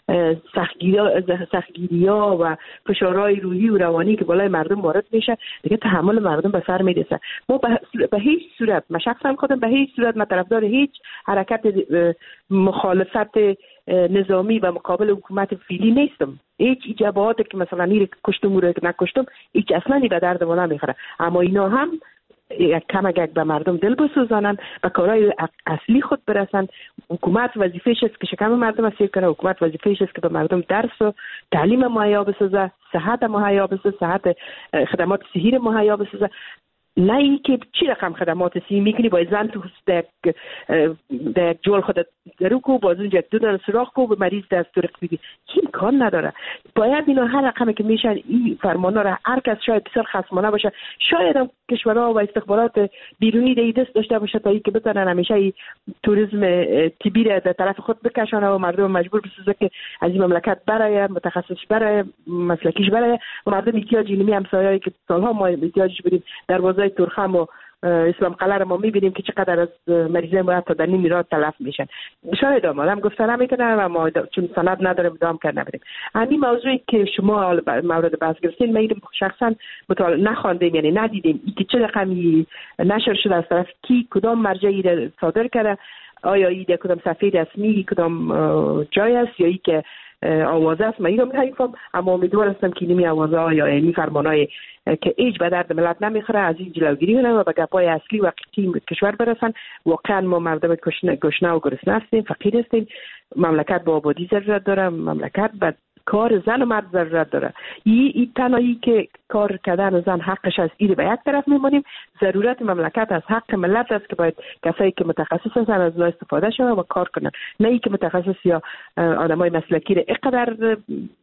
سختگیری‌ها و فشارهای روحی و روانی که بالای مردم وارد میشه دیگه تحمل مردم به سر میرسه. ما به هیچ صورت، من شخصا خودم به هیچ صورت طرفدار هیچ حرکت مخالفت نظامی و مقابل حکومت فعلی نیستم. هیچ جبهاتی که مثلا این کشتم و نکشتم هیچ اصلا به درد ما نمیخوره، اما اینا هم کم به مردم دل بسوزانن و کارهای اصلی خود برسن. حکومت وظیفه‌اش است که شکم مردم اسیر کنه، حکومت وظیفه‌اش است که به مردم درس و تعلیم مهیا بسازه، صحت مهیا بسازه، صحت خدمات صحی مهیا بسازه. نه ای که چی رقم خدمات صحی میکنی باید زن تو در جول خود درو کو، باز اونجا دو دار سراخ کو، به مریض دست تو رقم بگی. کی امکان نداره. باید اینا هر رقمی که میشن این فرمانا را هر کس شاید بسیار خصمانه باشه، شاید هم کشورها و استخبارات بیرونی دی دست داشته باشه تا ای که بتونن همیشه ای توریسم طبی را در طرف خود بکشانه و مردم مجبور بسازه که از این مملکت برای متخصص برای مسلکیش برای و مردم احتیاج علمی همسایه‌ای که سالها ما احتیاجش بودیم دروازه ترخم و اسلام قلعه رو ما میبینیم که چقدر از مریضای ما تا در نیم راه تلف میشن. شاید آدم گفته نمیکنه و ما چون سند نداریم ادام کرد نبریم. همین موضوعی که شما مورد بحث گرفتین ما شخصا مطالعه نخواندیم، یعنی ندیدیم این که چه رقمی نشر شده از طرف کی، کدام مرجعی را صادر کرده، آیا این در کدام صفحه رسمی کدام جای است یا ای که آوازه است. من این رو می‌فهمم، اما امیدوار هستم که این آوازه ها یا این فرمانای که هیچ به درد ملت نمیخوره از این جلوگیری کنن و به گپای اصلی و قیمتی کشور برسن. واقعا ما مردم گشنه و گرسنه هستیم، فقیر هستیم. مملکت با آبادی ضرورت داره، مملکت به کار زن و مرد ضرورت داره. این تنهایی که کار کردن زن حقش از این به یک طرف میمونیم، ضرورت مملکت از حق ملت است که باید کسایی که متخصص هستن از اونها استفاده شون و کار کنن، نه ای که متخصص یا آدمای مسلکی را اینقدر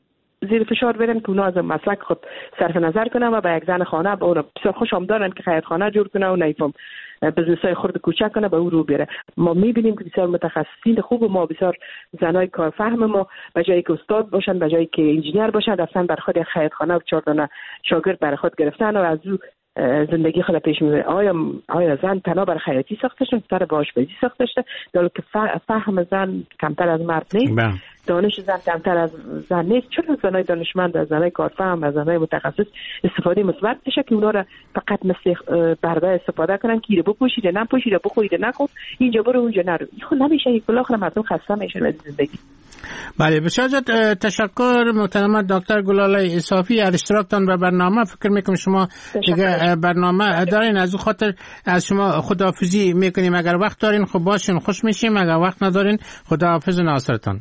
زیر فشار برن که اونا از مسلک خود صرف نظر کنن و به یک زن خانه به اون بسیار خوشم دارن که خیاط خانه جور کنه و نیفهم بزنسای خرد کوچک کنه به او رو بره. ما میبینیم که بسیار متخصصین خوب ما، بسیار زنای کارفهم ما به جایی که استاد باشن، به جایی که انجینیر باشن، رفتن بر خود خیاط خانه و 4 دانه شاگرد بر خود گرفتن و از او زندگی خود پیش میبره. آیا زن تنها بر خیاطی ساخته شده، سر به آشپزی ساخته شده؟ در که فهم زن کمتر از مرد نیست، دانش زن کمتر از زن نیست. چرا زنای دانشمند از زنای کارفهم از زنای متخصص استفاده مثبت بشه که اونا را فقط مثل برده استفاده کنن که رو بپوشید نه پوشید، بخورید نخور، اینجا برو اونجا نرو. خب نمیشه، یک بالاخره مردم خسته میشن از زندگی. بله بسیار تشکر محترم دکتر گلاله اصافی از اشتراکتان به برنامه. فکر میکنم شما دیگه برنامه دارین، از اون خاطر از شما خداحافظی میکنیم. اگر وقت دارین خب باشین، خوش میشیم. اگر وقت ندارین خداحافظ ناصرتان.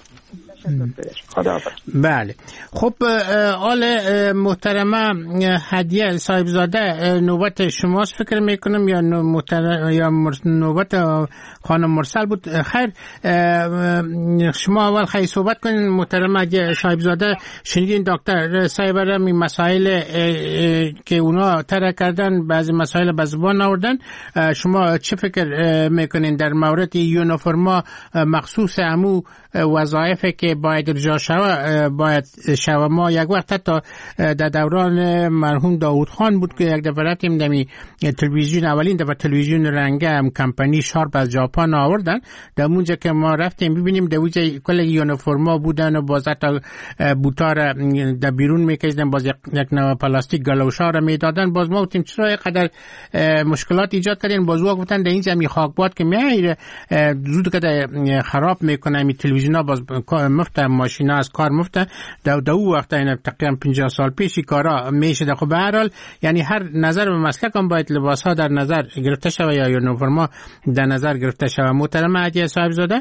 بله خب آل محترمه هدیه صاحبزاده نوبت شماست فکر میکنم یا نوبت خانم مرسل بود. خیر شما اول خیلی صحبت کنین. محترمه هدیه صاحبزاده شنیدین دکتر صاحبه می مسائل که اونا طرح کردن، بعضی مسائل به زبان آوردن. شما چه فکر میکنین در مورد یونیفرما مخصوص امو وظایفی که باید ارجاع شوه؟ ما یک وقت حتی در دوران مرحوم داوود خان بود که یک دفعه رفتیم دمی تلویزیون، اولین دفعه تلویزیون رنگه هم کمپانی شارپ از ژاپن آوردن. در اونجا که ما رفتیم ببینیم در اونجا کل یونیفرما بودن و باز حتی بوتا را در بیرون میکشیدن، باز یک نوع پلاستیک گلوشا را میدادن. باز ما گفتیم چرا اینقدر مشکلات ایجاد کردین؟ باز وقت گفتن در اینجا می خاکباد که میایره زود که خراب میکنه می تلویزیونا، باز مفته ماشینا از کار مفته. در اون وقت این تقریبا 50 سال پیشی کارا میشه. خب به هر حال یعنی هر نظر به مسلک هم باید لباس ها در نظر گرفته شود یا یونیفرما در نظر گرفته شود. محترم هدیه صاحبزاده،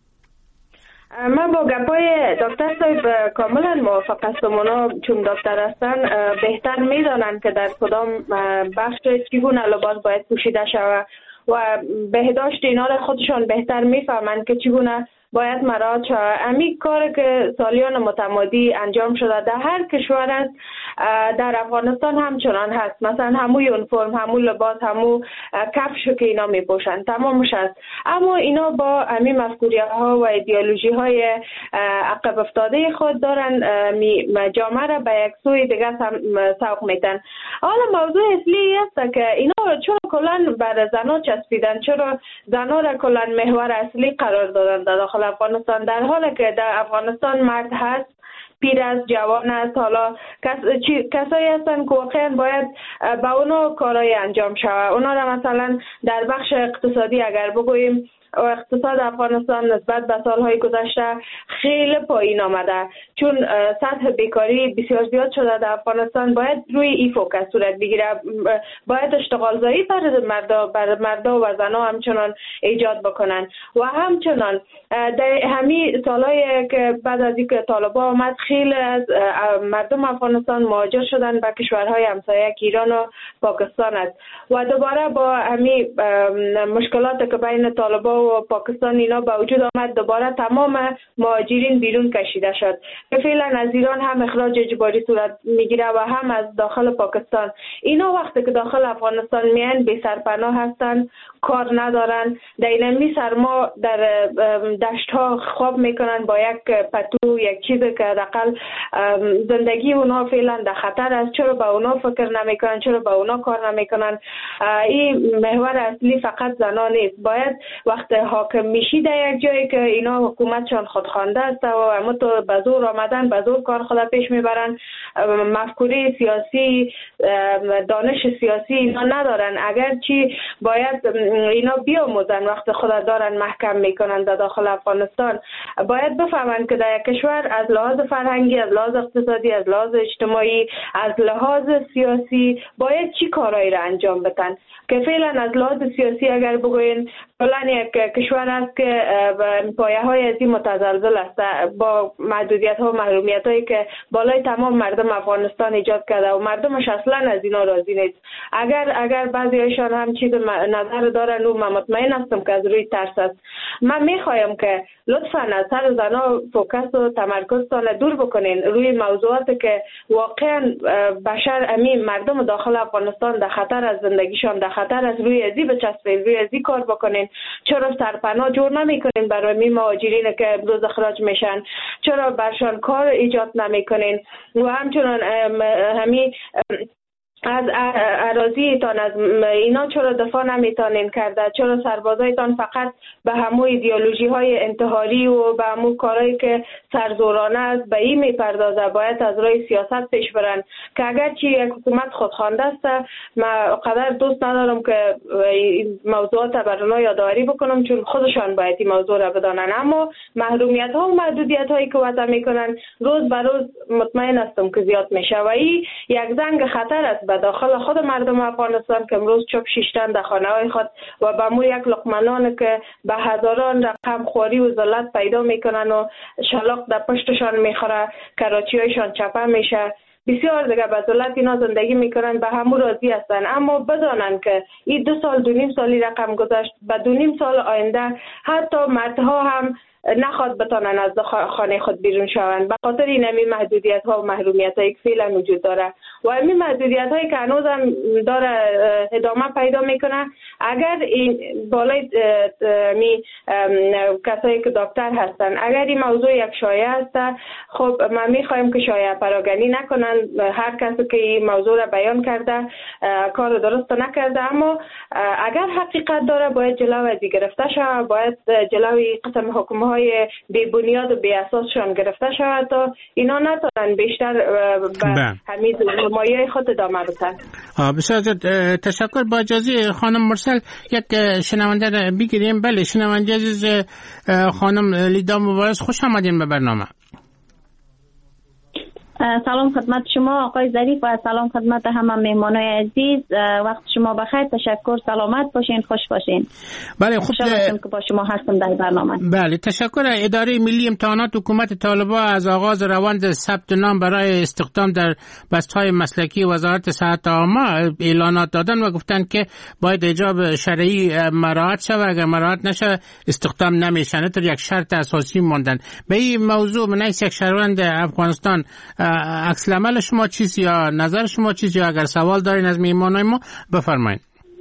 من با گپای دکتر صاحب کاملا موافق هستم. اونا چون دکتر هستن بهتر میدانن که در کدام بخش چگونه لباس باید پوشیده شود و بهداشت اینا را خودشان بهتر میفهمند که چگونه باید مراعات شود. امی کار که سالیان متمادی انجام شده در هر کشور است، در افغانستان همچنان هست. مثلا همون یونیفرم، همون لباس، همون کفشو که اینا میپوشن تمامش هست، اما اینا با امی مفکوریه ها و ایدئولوژی های عقب افتاده خود دارن جامعه را به یک سوی دیگه سوق میتن. حالا موضوع اصلی است که اینا چرا کلان بر زنا چسبیدن، چرا زنا را کلان محور اصلی قرار دادن در داخل افغانستان، در حالی که در افغانستان مرد هست، پیر است، جوان است، حالا کسایی هستن که واقعا باید با اونا کارهای انجام شود. اونا را مثلا در بخش اقتصادی اگر بگوییم، اقتصاد افغانستان نسبت به سالهای گذشته خیلی پایین آمده، چون سطح بیکاری بسیار زیاد شده در افغانستان. باید روی این فوکس صورت بگیره، باید اشتغال زایی بر مردا و زنها همچنان ایجاد بکنن و همچنان در همین سالهای که بعد از اینکه طالبان آمد خیلی از مردم افغانستان مهاجر شدن به کشورهای همسایه ایران و پاکستان است و دوباره با همین مشکلات که بین طالبان و پاکستان اینا به وجود آمد، دوباره تمام مهاجرین بیرون کشیده شد. فعلا از ایران هم اخراج اجباری صورت میگیره و هم از داخل پاکستان. اینا وقتی که داخل افغانستان میان بی سرپناه هستن، کار ندارن، در اینمی سرما در دشت ها خواب میکنن با یک پتو، یک چیزی که حداقل زندگی اونا فعلا در خطر است. چرا با اونا فکر نمیکنن؟ چرا با اونا کار نمیکنن؟ این محور اصلی فقط زنا نیست. باید وقت حاکم میشی در یک جایی که اینا حکومتشان خودخوانده است و اما تو به زور آمدن، به زور کار خود پیش میبرن، مفکوره سیاسی، دانش سیاسی اینا ندارن. اگرچه باید اینا بیاموزن وقت خود دارن محکم میکنن در داخل افغانستان، باید بفهمن که در یک کشور از لحاظ فرهنگی، از لحاظ اقتصادی، از لحاظ اجتماعی، از لحاظ سیاسی باید چی کارایی را انجام بدن. که فعلا از لحاظ سیاسی اگر بگوین فلان یک کشور است که پایه های از این متزلزل است با محدودیت ها و محرومیت هایی که بالای تمام مردم افغانستان ایجاد کرده و مردمش اصلا از اینا راضی نیست. اگر بعضی هایشان هم چیز نظر دارن و من مطمئن هستم که از روی ترس است. من میخوایم که لطفا از سر زنا فوکس و تمرکزتان دور بکنین روی موضوعاتی که واقعا بشر امین مردم داخل افغانستان در خطر از زندگیشان، در خطر از روی ازی بچسبین، روی ازی کار بکنین. چرا سرپناه جور نمیکنین برای می مهاجرین که امروز اخراج میشن؟ چرا برشان کار ایجاد نمیکنین؟ و همچنان همین از اراضیتان از اینا چرا دفاع نمیتونین کرده؟ چرا سربازایتان فقط به همو ایدئولوژی های انتحاری و به همو کارهایی که سرزورانه است به این میپردازه؟ باید از راه سیاست پیش برن که اگرچه یک حکومت خودخوانده است، من قدر دوست ندارم که این موضوعات بر اونها یادآوری بکنم چون خودشان باید این موضوع را بدانن، اما محرومیت ها و محدودیت هایی که وضع میکنن روز به روز مطمئن هستم که زیاد میشه و این یک زنگ خطر است به داخل خود مردم افغانستان که امروز چوب شیشتن در خانه های خود و به مو یک لقمه که به هزاران رقم خواری و ذلت پیدا میکنن و شلاق در پشتشان میخوره، کراچی هایشان چپه میشه، بسیار دیگه به ذلت اینا زندگی میکنن، به همو راضی هستن. اما بدانن که این 2 سال 2.5 سالی رقم گذشت، به 2.5 سال آینده حتی مردها هم نخواد بتانن از خانه خود بیرون شوند به خاطر این همین محدودیت ها و محرومیت هایی که فعلا وجود داره و همین محدودیت هایی که هنوز هم داره ادامه پیدا میکنه. اگر این بالای کسایی که دکتر هستن اگر این موضوع یک شایعه است، خب ما میخوایم که شایعه پراگنی نکنن. هر کسی که این موضوع را بیان کرده کار درست نکرده، اما اگر حقیقت داره باید جلوی از گرفته شود، باید جلوی قسم حکم‌های بی بنیاد و بی اساسشان گرفته شود تا اینا نتونن بیشتر به همین مایه خود ادامه بدن. بسیار تشکر. با اجازه خانم مرسل یک شنونده را بگیریم. بله شنونده عزیز خانم لیدا مبارز، خوش آمدین به برنامه. سلام خدمت شما آقای ظریف و سلام خدمت همه مهمانای عزیز. وقت شما بخیر. تشکر. سلامت باشین، خوش باشین. بله خوب که با شما هستم در برنامه. بله تشکر. اداره ملی امتحانات حکومت طالبان از آغاز روند ثبت نام برای استخدام در بست‌های مسلکی وزارت صحت عامه اعلانات دادن و گفتند که باید حجاب شرعی مراعات شود، اگر مراعات نشه استخدام نمیشن. تا یک شرط اساسی ماندن. به این موضوع من یک شهروند افغانستان عکس العمل شما چیست یا نظر شما چیست یا اگر سوال دارین از میهمانای ما بفرمایید.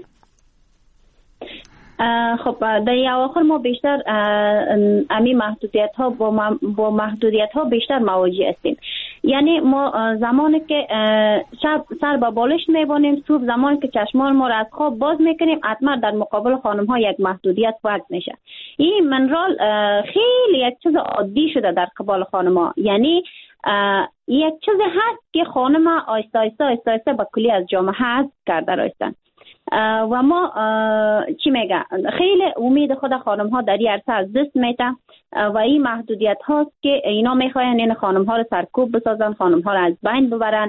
خب در اواخر ما بیشتر امی محدودیت ها با محدودیت ها بیشتر مواجه هستیم. یعنی ما زمانی که شب سر با بالشت میبانیم، صبح زمانی که چشمان ما را از خواب باز میکنیم، حتما در مقابل خانم ها یک محدودیت وضع میشه. این منرال خیلی یک چیز عادی شده در قبال خانم ها. یعنی یک چیز هست که خانم آیسته آیسته به کلی از جامعه حذف کرده رایستن و ما چی میگه خیلی امید خود خانم ها در این عرصه از دست میته و این محدودیت هاست که اینا میخواین این خانم ها رو سرکوب بسازن، خانم ها رو از بین ببرن.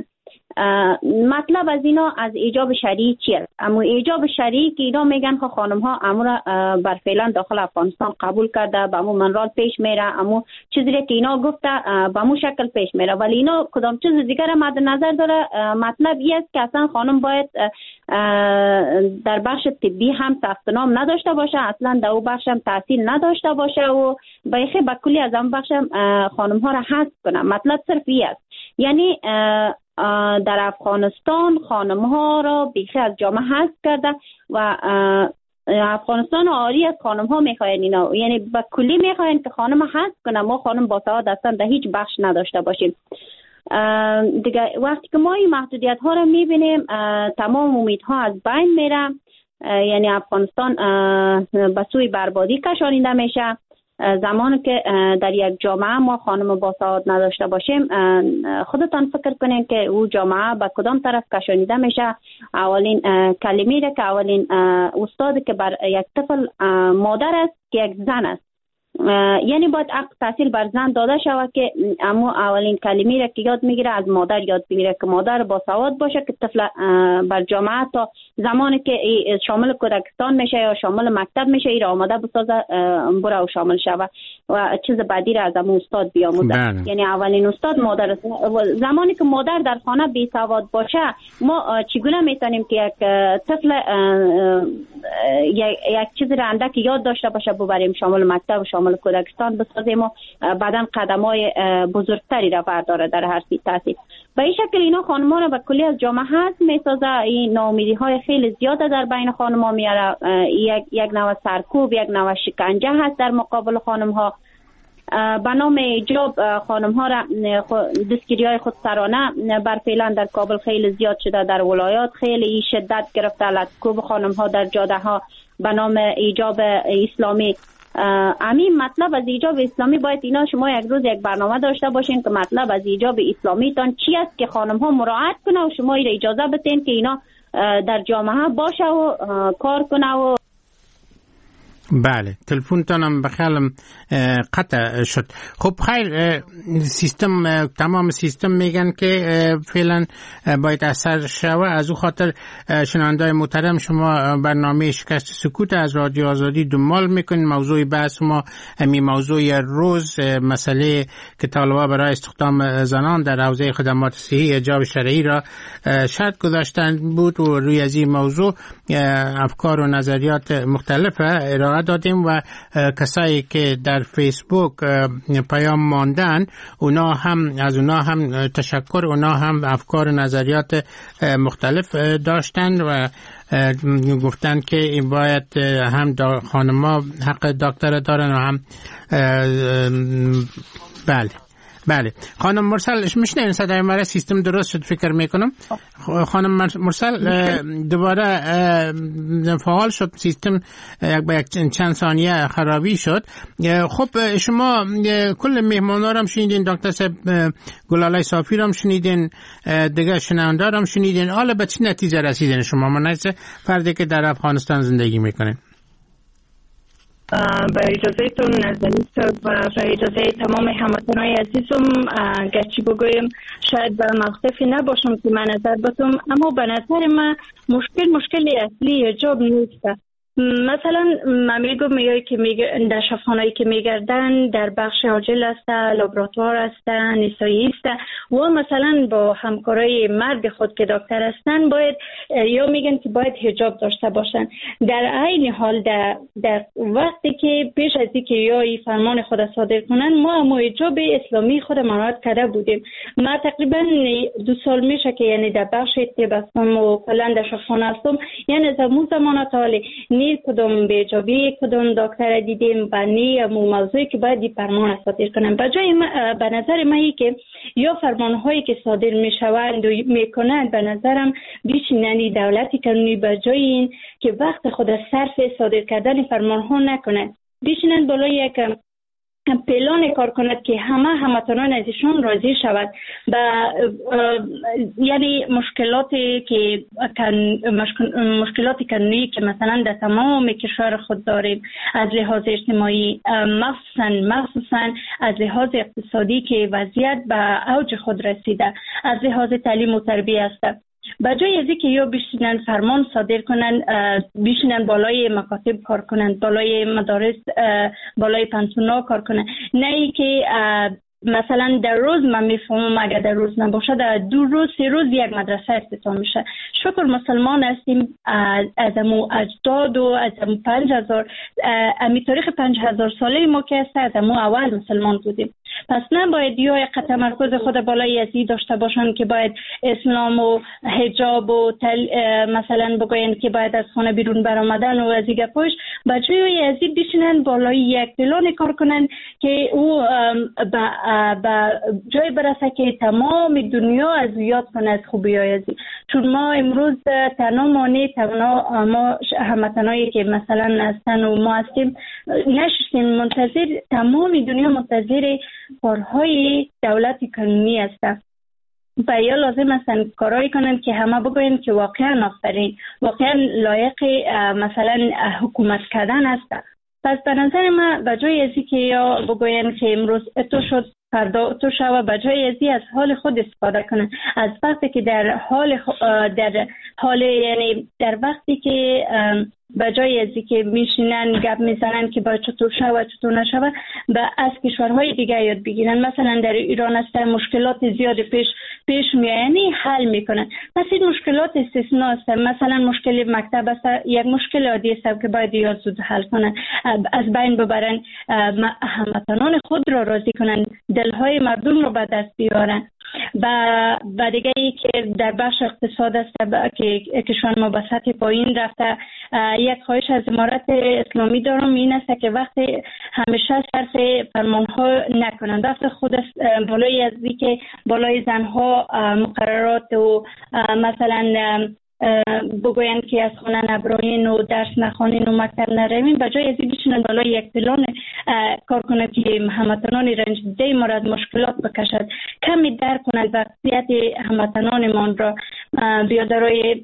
مطلب از اینا از ایجاب شرعی چیه؟ اما ایجاب شرعی که اینا میگن که خانم ها امور بر فعلا داخل افغانستان قبول کرده، به امو منرال پیش میره، امو چیزی که اینا گفته به امو شکل پیش میره، ولی اینا کدام چیز دیگر مد نظر داره. مطلب این است که اصلا خانم باید در بخش طبی هم ثبت نام نداشته باشه، اصلا در او بخش هم تحصیل نداشته باشه و بیخی به کلی از اون بخش خانم ها را حذف کنه. مطلب صرف این است. یعنی در افغانستان خانم ها را بیخی از جامعه حذف کرده و افغانستان آری از خانم ها میخواین اینا، یعنی به کلی میخواین که خانم حذف کنه. ما خانم باسواد اصلا در هیچ بخش نداشته باشیم. دیگه وقتی که ما این محدودیت ها را میبینیم تمام امیدها از بین میره. یعنی افغانستان به سوی بربادی کشانیده میشه. زمانی که در یک جامعه ما خانم باسواد نداشته باشیم، خودتان فکر کنین که او جامعه به کدام طرف کشانیده میشه. اولین کلمه‌ای را که اولین استاد که بر یک طفل مادر است که یک زن است. یعنی باید حق تحصیل بر زن داده شود که اما اولین کلمه‌ای را که یاد میگیره از مادر یاد بگیره که مادر باسواد باشه که طفل بر جامعه تا زمانی که شامل کودکستان میشه یا شامل مکتب میشه ای را آماده بسازه بره و شامل شود و چیز بعدی را از امو استاد بیاموزه. یعنی اولین استاد مادر است. زمانی که مادر در خانه بی سواد باشه، ما چگونه میتونیم که یک طفل یک چیز را اندک یاد داشته باشه ببریم شامل مکتب و شامل کودکستان بسازیم و بعدن قدمای بزرگتری را برداره در هر تحصیل. به این شکل اینا خانم‌ها را به کلی از جامعه حذف میسازه. این ناامیدی های خیلی زیاده در بین خانم‌ها میاره. یک نوع سرکوب، یک نوع شکنجه هست در مقابل خانم‌ها. به نام ایجاب خانم‌ها را دستگیری‌های خودسرانه بر فعلا در کابل خیلی زیاد شده، در ولایات خیلی شدت گرفته. لطکوب خانم‌ها در جاده‌ها به نام ایجاب اسلامی. همین مطلب از ایجاب اسلامی باید اینا شما یک روز یک برنامه داشته باشین که مطلب از ایجاب اسلامی تان چی است که خانم ها مراعات کنه و شما ایره اجازه بتین که اینا در جامعه باشه و کار کنه و بله. تلفنتانم بخیالم قطع شد. خب خیر، سیستم تمام سیستم میگن که فعلا باید اثر شوه. از او خاطر شنونده‌های محترم شما برنامه شکست سکوت از رادیو آزادی دنبال میکنین. موضوع بحث ما همین موضوع روز مسئله که طالبان برای استخدام زنان در حوزه خدمات صحی حجاب شرعی را شرط گذاشتن بود و روی از این موضوع افکار و نظریات مختلف ارائه دادیم و کسایی که در فیسبوک پیام ماندن اونا هم تشکر، اونا هم افکار و نظریات مختلف داشتن و گفتن که این باید هم خانم‌ها حق دکتر دارن و هم بله. خانم مرسل میشنین صدای مرا؟ سیستم درست شد فکر میکنم. خانم مرسل دوباره فعال شد سیستم، یک چند ثانیه خرابی شد. خب شما کل مهمانا رو هم شنیدین، دکتر صاحب گلالای صافی رو هم شنیدین، دیگه شنونده رو هم شنیدین. حالا به چه نتیجه رسیدین شما مناسب فردی که در افغانستان زندگی میکنین؟ با اجازهتون نازنین صاحب و با اجازه تمام هموطنان عزیزم، گرچه بگویم شاید به موقفی نباشم که من نظر بدم، اما به نظر من مشکل اصلی حجاب نیست. مثلا من میگم که در شفاخانه‌ای که میگردن در بخش عاجل است، لابراتوار است، نسایی است و مثلا با همکارای مرد خود که دکتر هستن باید یا میگن که باید حجاب داشته باشن. در عین حال در وقتی که پیش از اینکه یا این فرمان خود صادر کنن ما حجاب اسلامی خود مراعات کرده بودیم. ما تقریبا 2 سال میشه که یعنی در بخش طب هستم و کلا در شفاخانه هستم، یعنی از اون زمان تا حال کدوم به جابی کدوم دکتر دیدیم و نی موضوعی که باید این فرمان صادر کنن. به نظر من که یا فرمان هایی که صادر میشوند و میکنند به نظرم بیشیننی دولتی کنونی به جای این که وقت خود صرف صادر کردن فرمان ها نکنند، بیشینند بالای یک پلان کار کند که هموطنان ازشون راضی شود و یعنی مشکلاتی کنونی که مثلا در تمام کشور خود داریم از لحاظ اجتماعی، مخصوصا از لحاظ اقتصادی که وضعیت به اوج خود رسیده، از لحاظ تعلیم و تربیت است. بجای از اینکه یا بیشترن فرمان صادر کنن، بیشترن بالای مکاتب کار کنن، بالای مدارس، بالای پانسونا کار کنن، نه ای که مثلا در روز من میفهمم اگر در روز نباشه در 2 روز 3 روز یک مدرسه افتتاح میشه. شکر مسلمان هستیم، از امو اجداد و از امو 5000 امی تاریخ 5000 ساله ما که هست از امو اول مسلمان بودیم. پس نباید یا یک تمرکز خود بالای ازی داشته باشن که باید اسلام و حجاب و مثلا بگوین که باید از خانه بیرون برآمدن و از این گپاش، بجای ازی بشینن بالای یک پلان کار کنن که او با جای برسه که تمام دنیا از یاد کنه از خوبی‌های ازی. چون ما امروز تنها ما هموطنایی که مثلا هستن و ما هستیم نشستیم منتظر، تمام دنیا منتظر کارهای دولتی کنونی هستن و یا لازم هستن کارهایی کنن که همه بگوین که واقعا آفرین، واقعا لایق مثلا حکومت کردن هستن. پس به نظر من بجای ازی که یا بگوین که امروز اتو شد فردا تو شو، بجای ازی از حال خود استفاده کنن، از وقتی که در حال یعنی در وقتی که بجای ازی که میشینن گپ میزنن که باید چطور شو چطور نشو و از کشورهای دیگه یاد بگیرن. مثلا در ایران است مشکلات زیاد پیش میاد یعنی حل میکنن، پس این مشکلات استثناء است. مثلا مشکل مکتب است یک مشکل عادی است که باید یاد زود حل کنن، از بین ببرن، هموطنان خود را راضی کنن، دلهای مردم رو به دست بیارن. و دیگه ای که در بخش اقتصاد است که کشور ما به سطح پایین رفته، یک خواهش از امارت اسلامی دارم این است که وقتی همیشه صرف فرمانها نکنند، وقت خود بالای از که بالای زنها مقررات و مثلا بگویند که از خانه نبراین و درس نخوانین و مکتب نروین، بجای ازی بشینن بالای یک پلان کار کنند که هموطنان رنج دیده مورد مشکلات بکشد، کمی درک کنند وضعیت هموطنانمان را بیادرای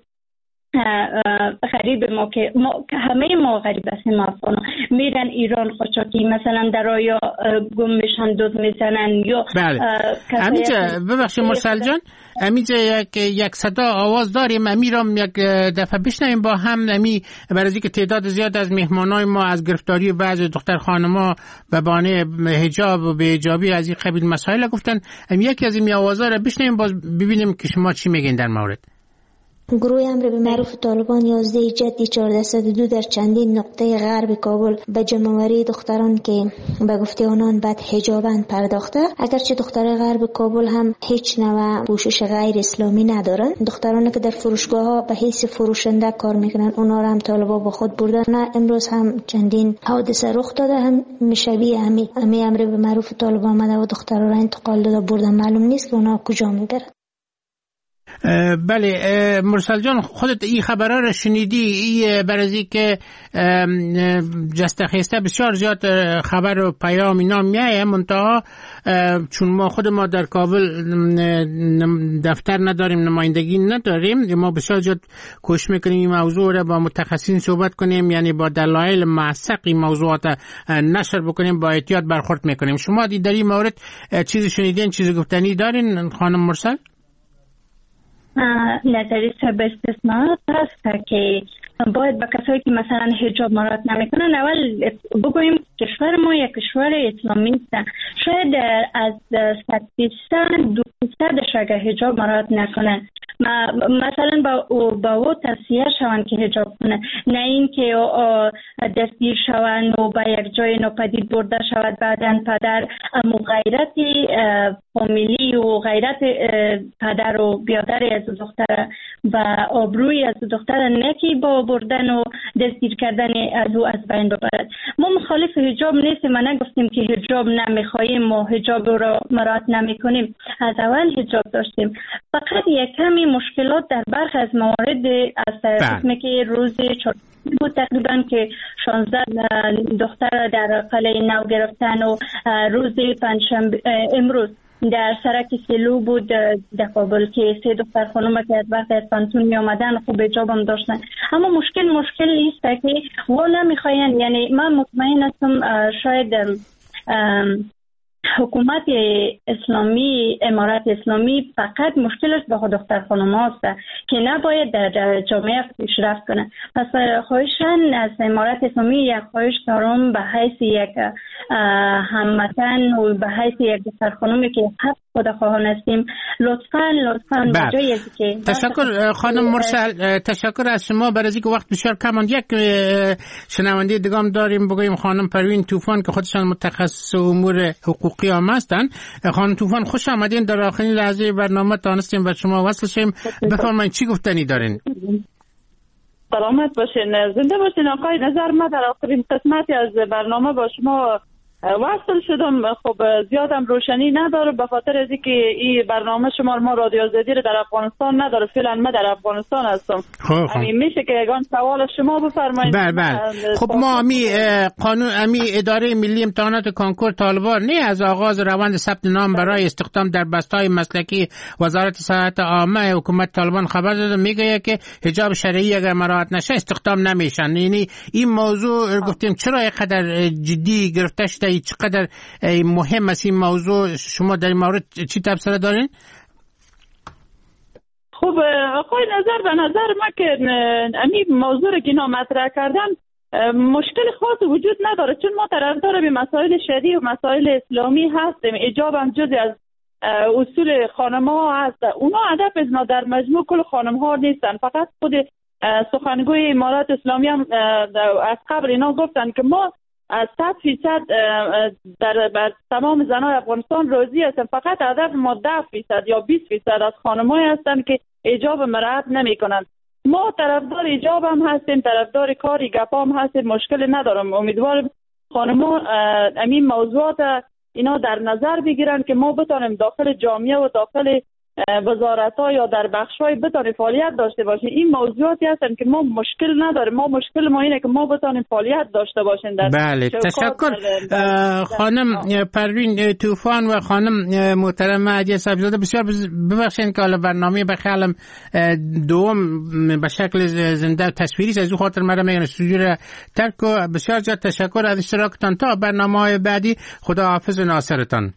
غریب ما که همه ما غریب هستیم، افغان میرن ایران قاچاقی مثلا در آیا گم میشن، دزد میزنن یا بله. امیجا ببخشید مرسل جان، امیجا یک صدا آواز داریم، امیرام یک دفعه بشنویم با هم. امی برای اینکه تعداد زیاد از مهمانای ما از گرفتاری بعضی دختر خانما به بهانه حجاب و بی‌حجابی از این قبیل مسائل گفتن، یکی از این آوازا رو بشنویم باز ببینیم که شما چی میگین در مورد. گروه امر به معروف طالبان 11 جدی 1402 در چندین نقطه غرب کابل به جمع‌آوری دختران که به گفته آنان بد حجابند پرداخته. اگرچه دختر غرب کابل هم هیچ نوع پوشش غیر اسلامی ندارند، دخترانی که در فروشگاه ها به حیث فروشنده کار میکنن اونا را هم طالبا با خود بردن. امروز هم چندین حادثه رخ داده، هم شبیه همین امر به معروف طالبان آمده و دخترها را انتقال داده بردن. معلوم نیست که اونا کجا میبرن. بله مرسل جان، خودت این خبرها رو شنیدی؟ این برازی که جستخیسته بسیار زیاد خبر و پیام اینا میایه، منتها چون ما خود ما در کابل دفتر نداریم، نمایندگی نداریم، ما بسیار زیاد کوشش میکنیم این موضوع رو با متخصصین صحبت کنیم، یعنی با دلایل موثق این موضوعات نشر بکنیم، با احتیاط برخورد میکنیم. شما در این مورد چیزی شنیدین، چیزی گفتنی دارین خانم مرسل؟ نظری به استثناءات هست که باید به کسایی که مثلا حجاب مراعات نمیکنن اول بگوییم کشور ما یک کشور اسلامی است. شاید از 100% اگر حجاب مراعات نکنن، مثلا با او توصیه شوند که حجاب کنن، نه این که دستگیر شوند و به یک جای ناپدید برده شود، بعداً پدر غیرت فامیلی و غیرت پدر و بیادر از دختر و آبروی از دختر نکی با بردن و دستگیر کردن از او از بین ببرد. ما مخالف حجاب نیستیم، ما نگفتیم که حجاب نمیخواهیم و حجاب رو مراعات نمیکنیم، از اول حجاب داشتیم. فقط یک کمی مشکلات در برخی از موارد از قسمی که روز بود تقریبا که 16 دختر در قلعه نو گرفتن و روز پنجشنبه امروز در سرک سلو بود در کابل که 3 دختر خانم که از وقت از پانتون می آمدن خوب حجاب هم داشتن، اما مشکل نیست که و نمیخواین. یعنی من مطمئن هستم شاید حکومت اسلامی، امارات اسلامی فقط مشکلش با دختر خانم هاست که نباید در جامعه پیشرفت کنه. پس خواهشاً از امارات اسلامی یک خواهش دارم به حیث یک هموطن و به حیث یک دختر خانمی که حق خودخواهان هستیم، لطفاً بجای از که تشکر خانم مرسل، تشکر از شما. برای اینکه وقت بسیار کم است، یک شنونده دیگه هم داریم، بگویم خانم پروین طوفان که خودشان متخصص امور حقوقی هم هستن. خانم طوفان خوش آمدین، در آخرین لحظه برنامه تانستیم با شما وصل شیم. بفرمایید چی گفتنی دارین؟ سلامت باشین، زنده باشین آقای نظر. ما در آخرین قسمتی از برنامه با شما وصل شدم. خب زیادم روشنی نداره به خاطر از اینکه این برنامه شما ما رادیو آزادی در افغانستان نداره. فعلا من در افغانستان هستم. همین میشه که یگان سوال شما بفرمایید. بله. خب ما امی اداره ملی امتحانات کنکور طالبان نه از آغاز روند ثبت نام برای استخدام در بسته‌های مسلکی وزارت صحت عامه حکومت طالبان خبر داده، میگه که حجاب شرعی اگر مراعات نشه استخدام نمیشن. یعنی این موضوع گفتیم چرا اینقدر جدی گرفته شده، چقدر مهم است این موضوع؟ شما در این مورد چی تبصره دارین؟ خب آقای نظر، به نظر من که این موضوع را که اینا مطرح کردن مشکل خاص وجود نداره، چون ما طرفدار به مسائل شرعی و مسائل اسلامی هستیم. حجاب هم جزء از اصول خانم‌ها هست. اونا هدف از ما در مجموع کل خانم‌ها نیستن، فقط خود سخنگوی امارات اسلامی هم از قبل اینا گفتن که ما 100% در تمام زنای افغانستان راضی هستن، فقط هدف ما 10% یا 20% از خانم‌های هستن که حجاب مراعات نمی‌کنند. ما طرفدار حجاب هم هستیم، طرفدار کاری گپ هم هستیم، مشکل ندارم. امیدوارم خانم‌ها این موضوعات اینا در نظر بگیرن که ما بتونیم داخل جامعه و داخل وزارت‌ها یا در بخش‌های بتونیم فعالیت داشته باشیم. این موضوعاتی هستن که ما مشکل نداریم. ما مشکل ما اینه که ما بتونیم فعالیت داشته باشیم. بله، تشکر خانم پروین طوفان و خانم محترمه عدیه صاحبزاده. بسیار ببخشید که حالا برنامه به خیالم دوم به شکل زنده تصویری از او خاطر مرا میگن استودیو را ترک و بسیار زیاد تشکر از اشتراکتان. تا برنامه‌های بعدی خدا حافظ و ناصرتان.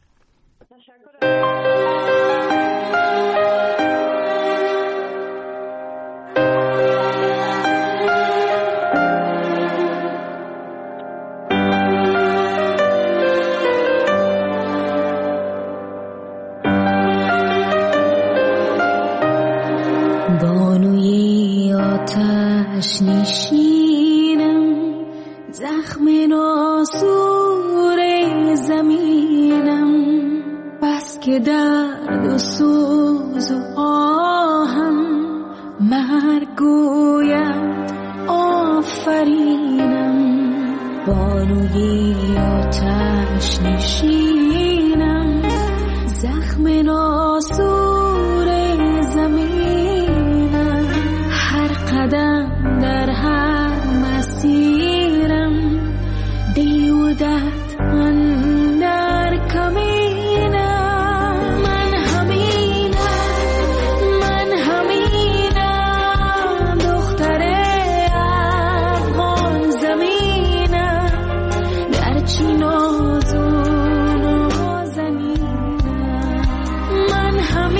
بانوی آتش نشینم، زخم ناسور زمینم، بس که درد و سوز و آهم مرگ گوید آفرینم. بانوی آتش نشینم، زخم ناسور زمینم، گرچه نازون و زمینم من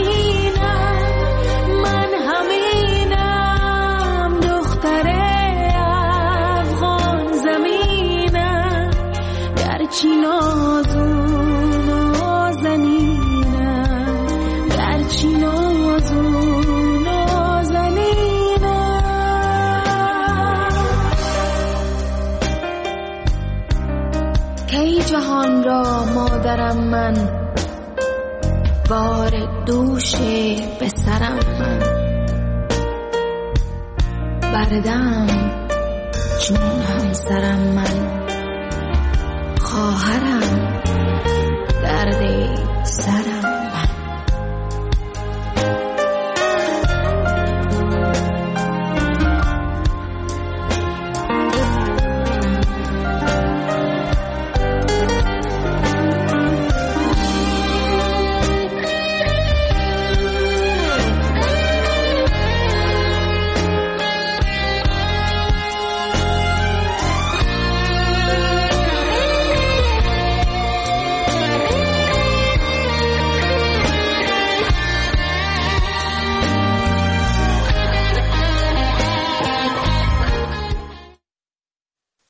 همینم دختر افغان زمینم گرچه نازون و زمینم گرچه نازون و زمینم کی جهان را مادرم من بار دوش به سرم من بردم چون همسرم من خواهرم درد سرم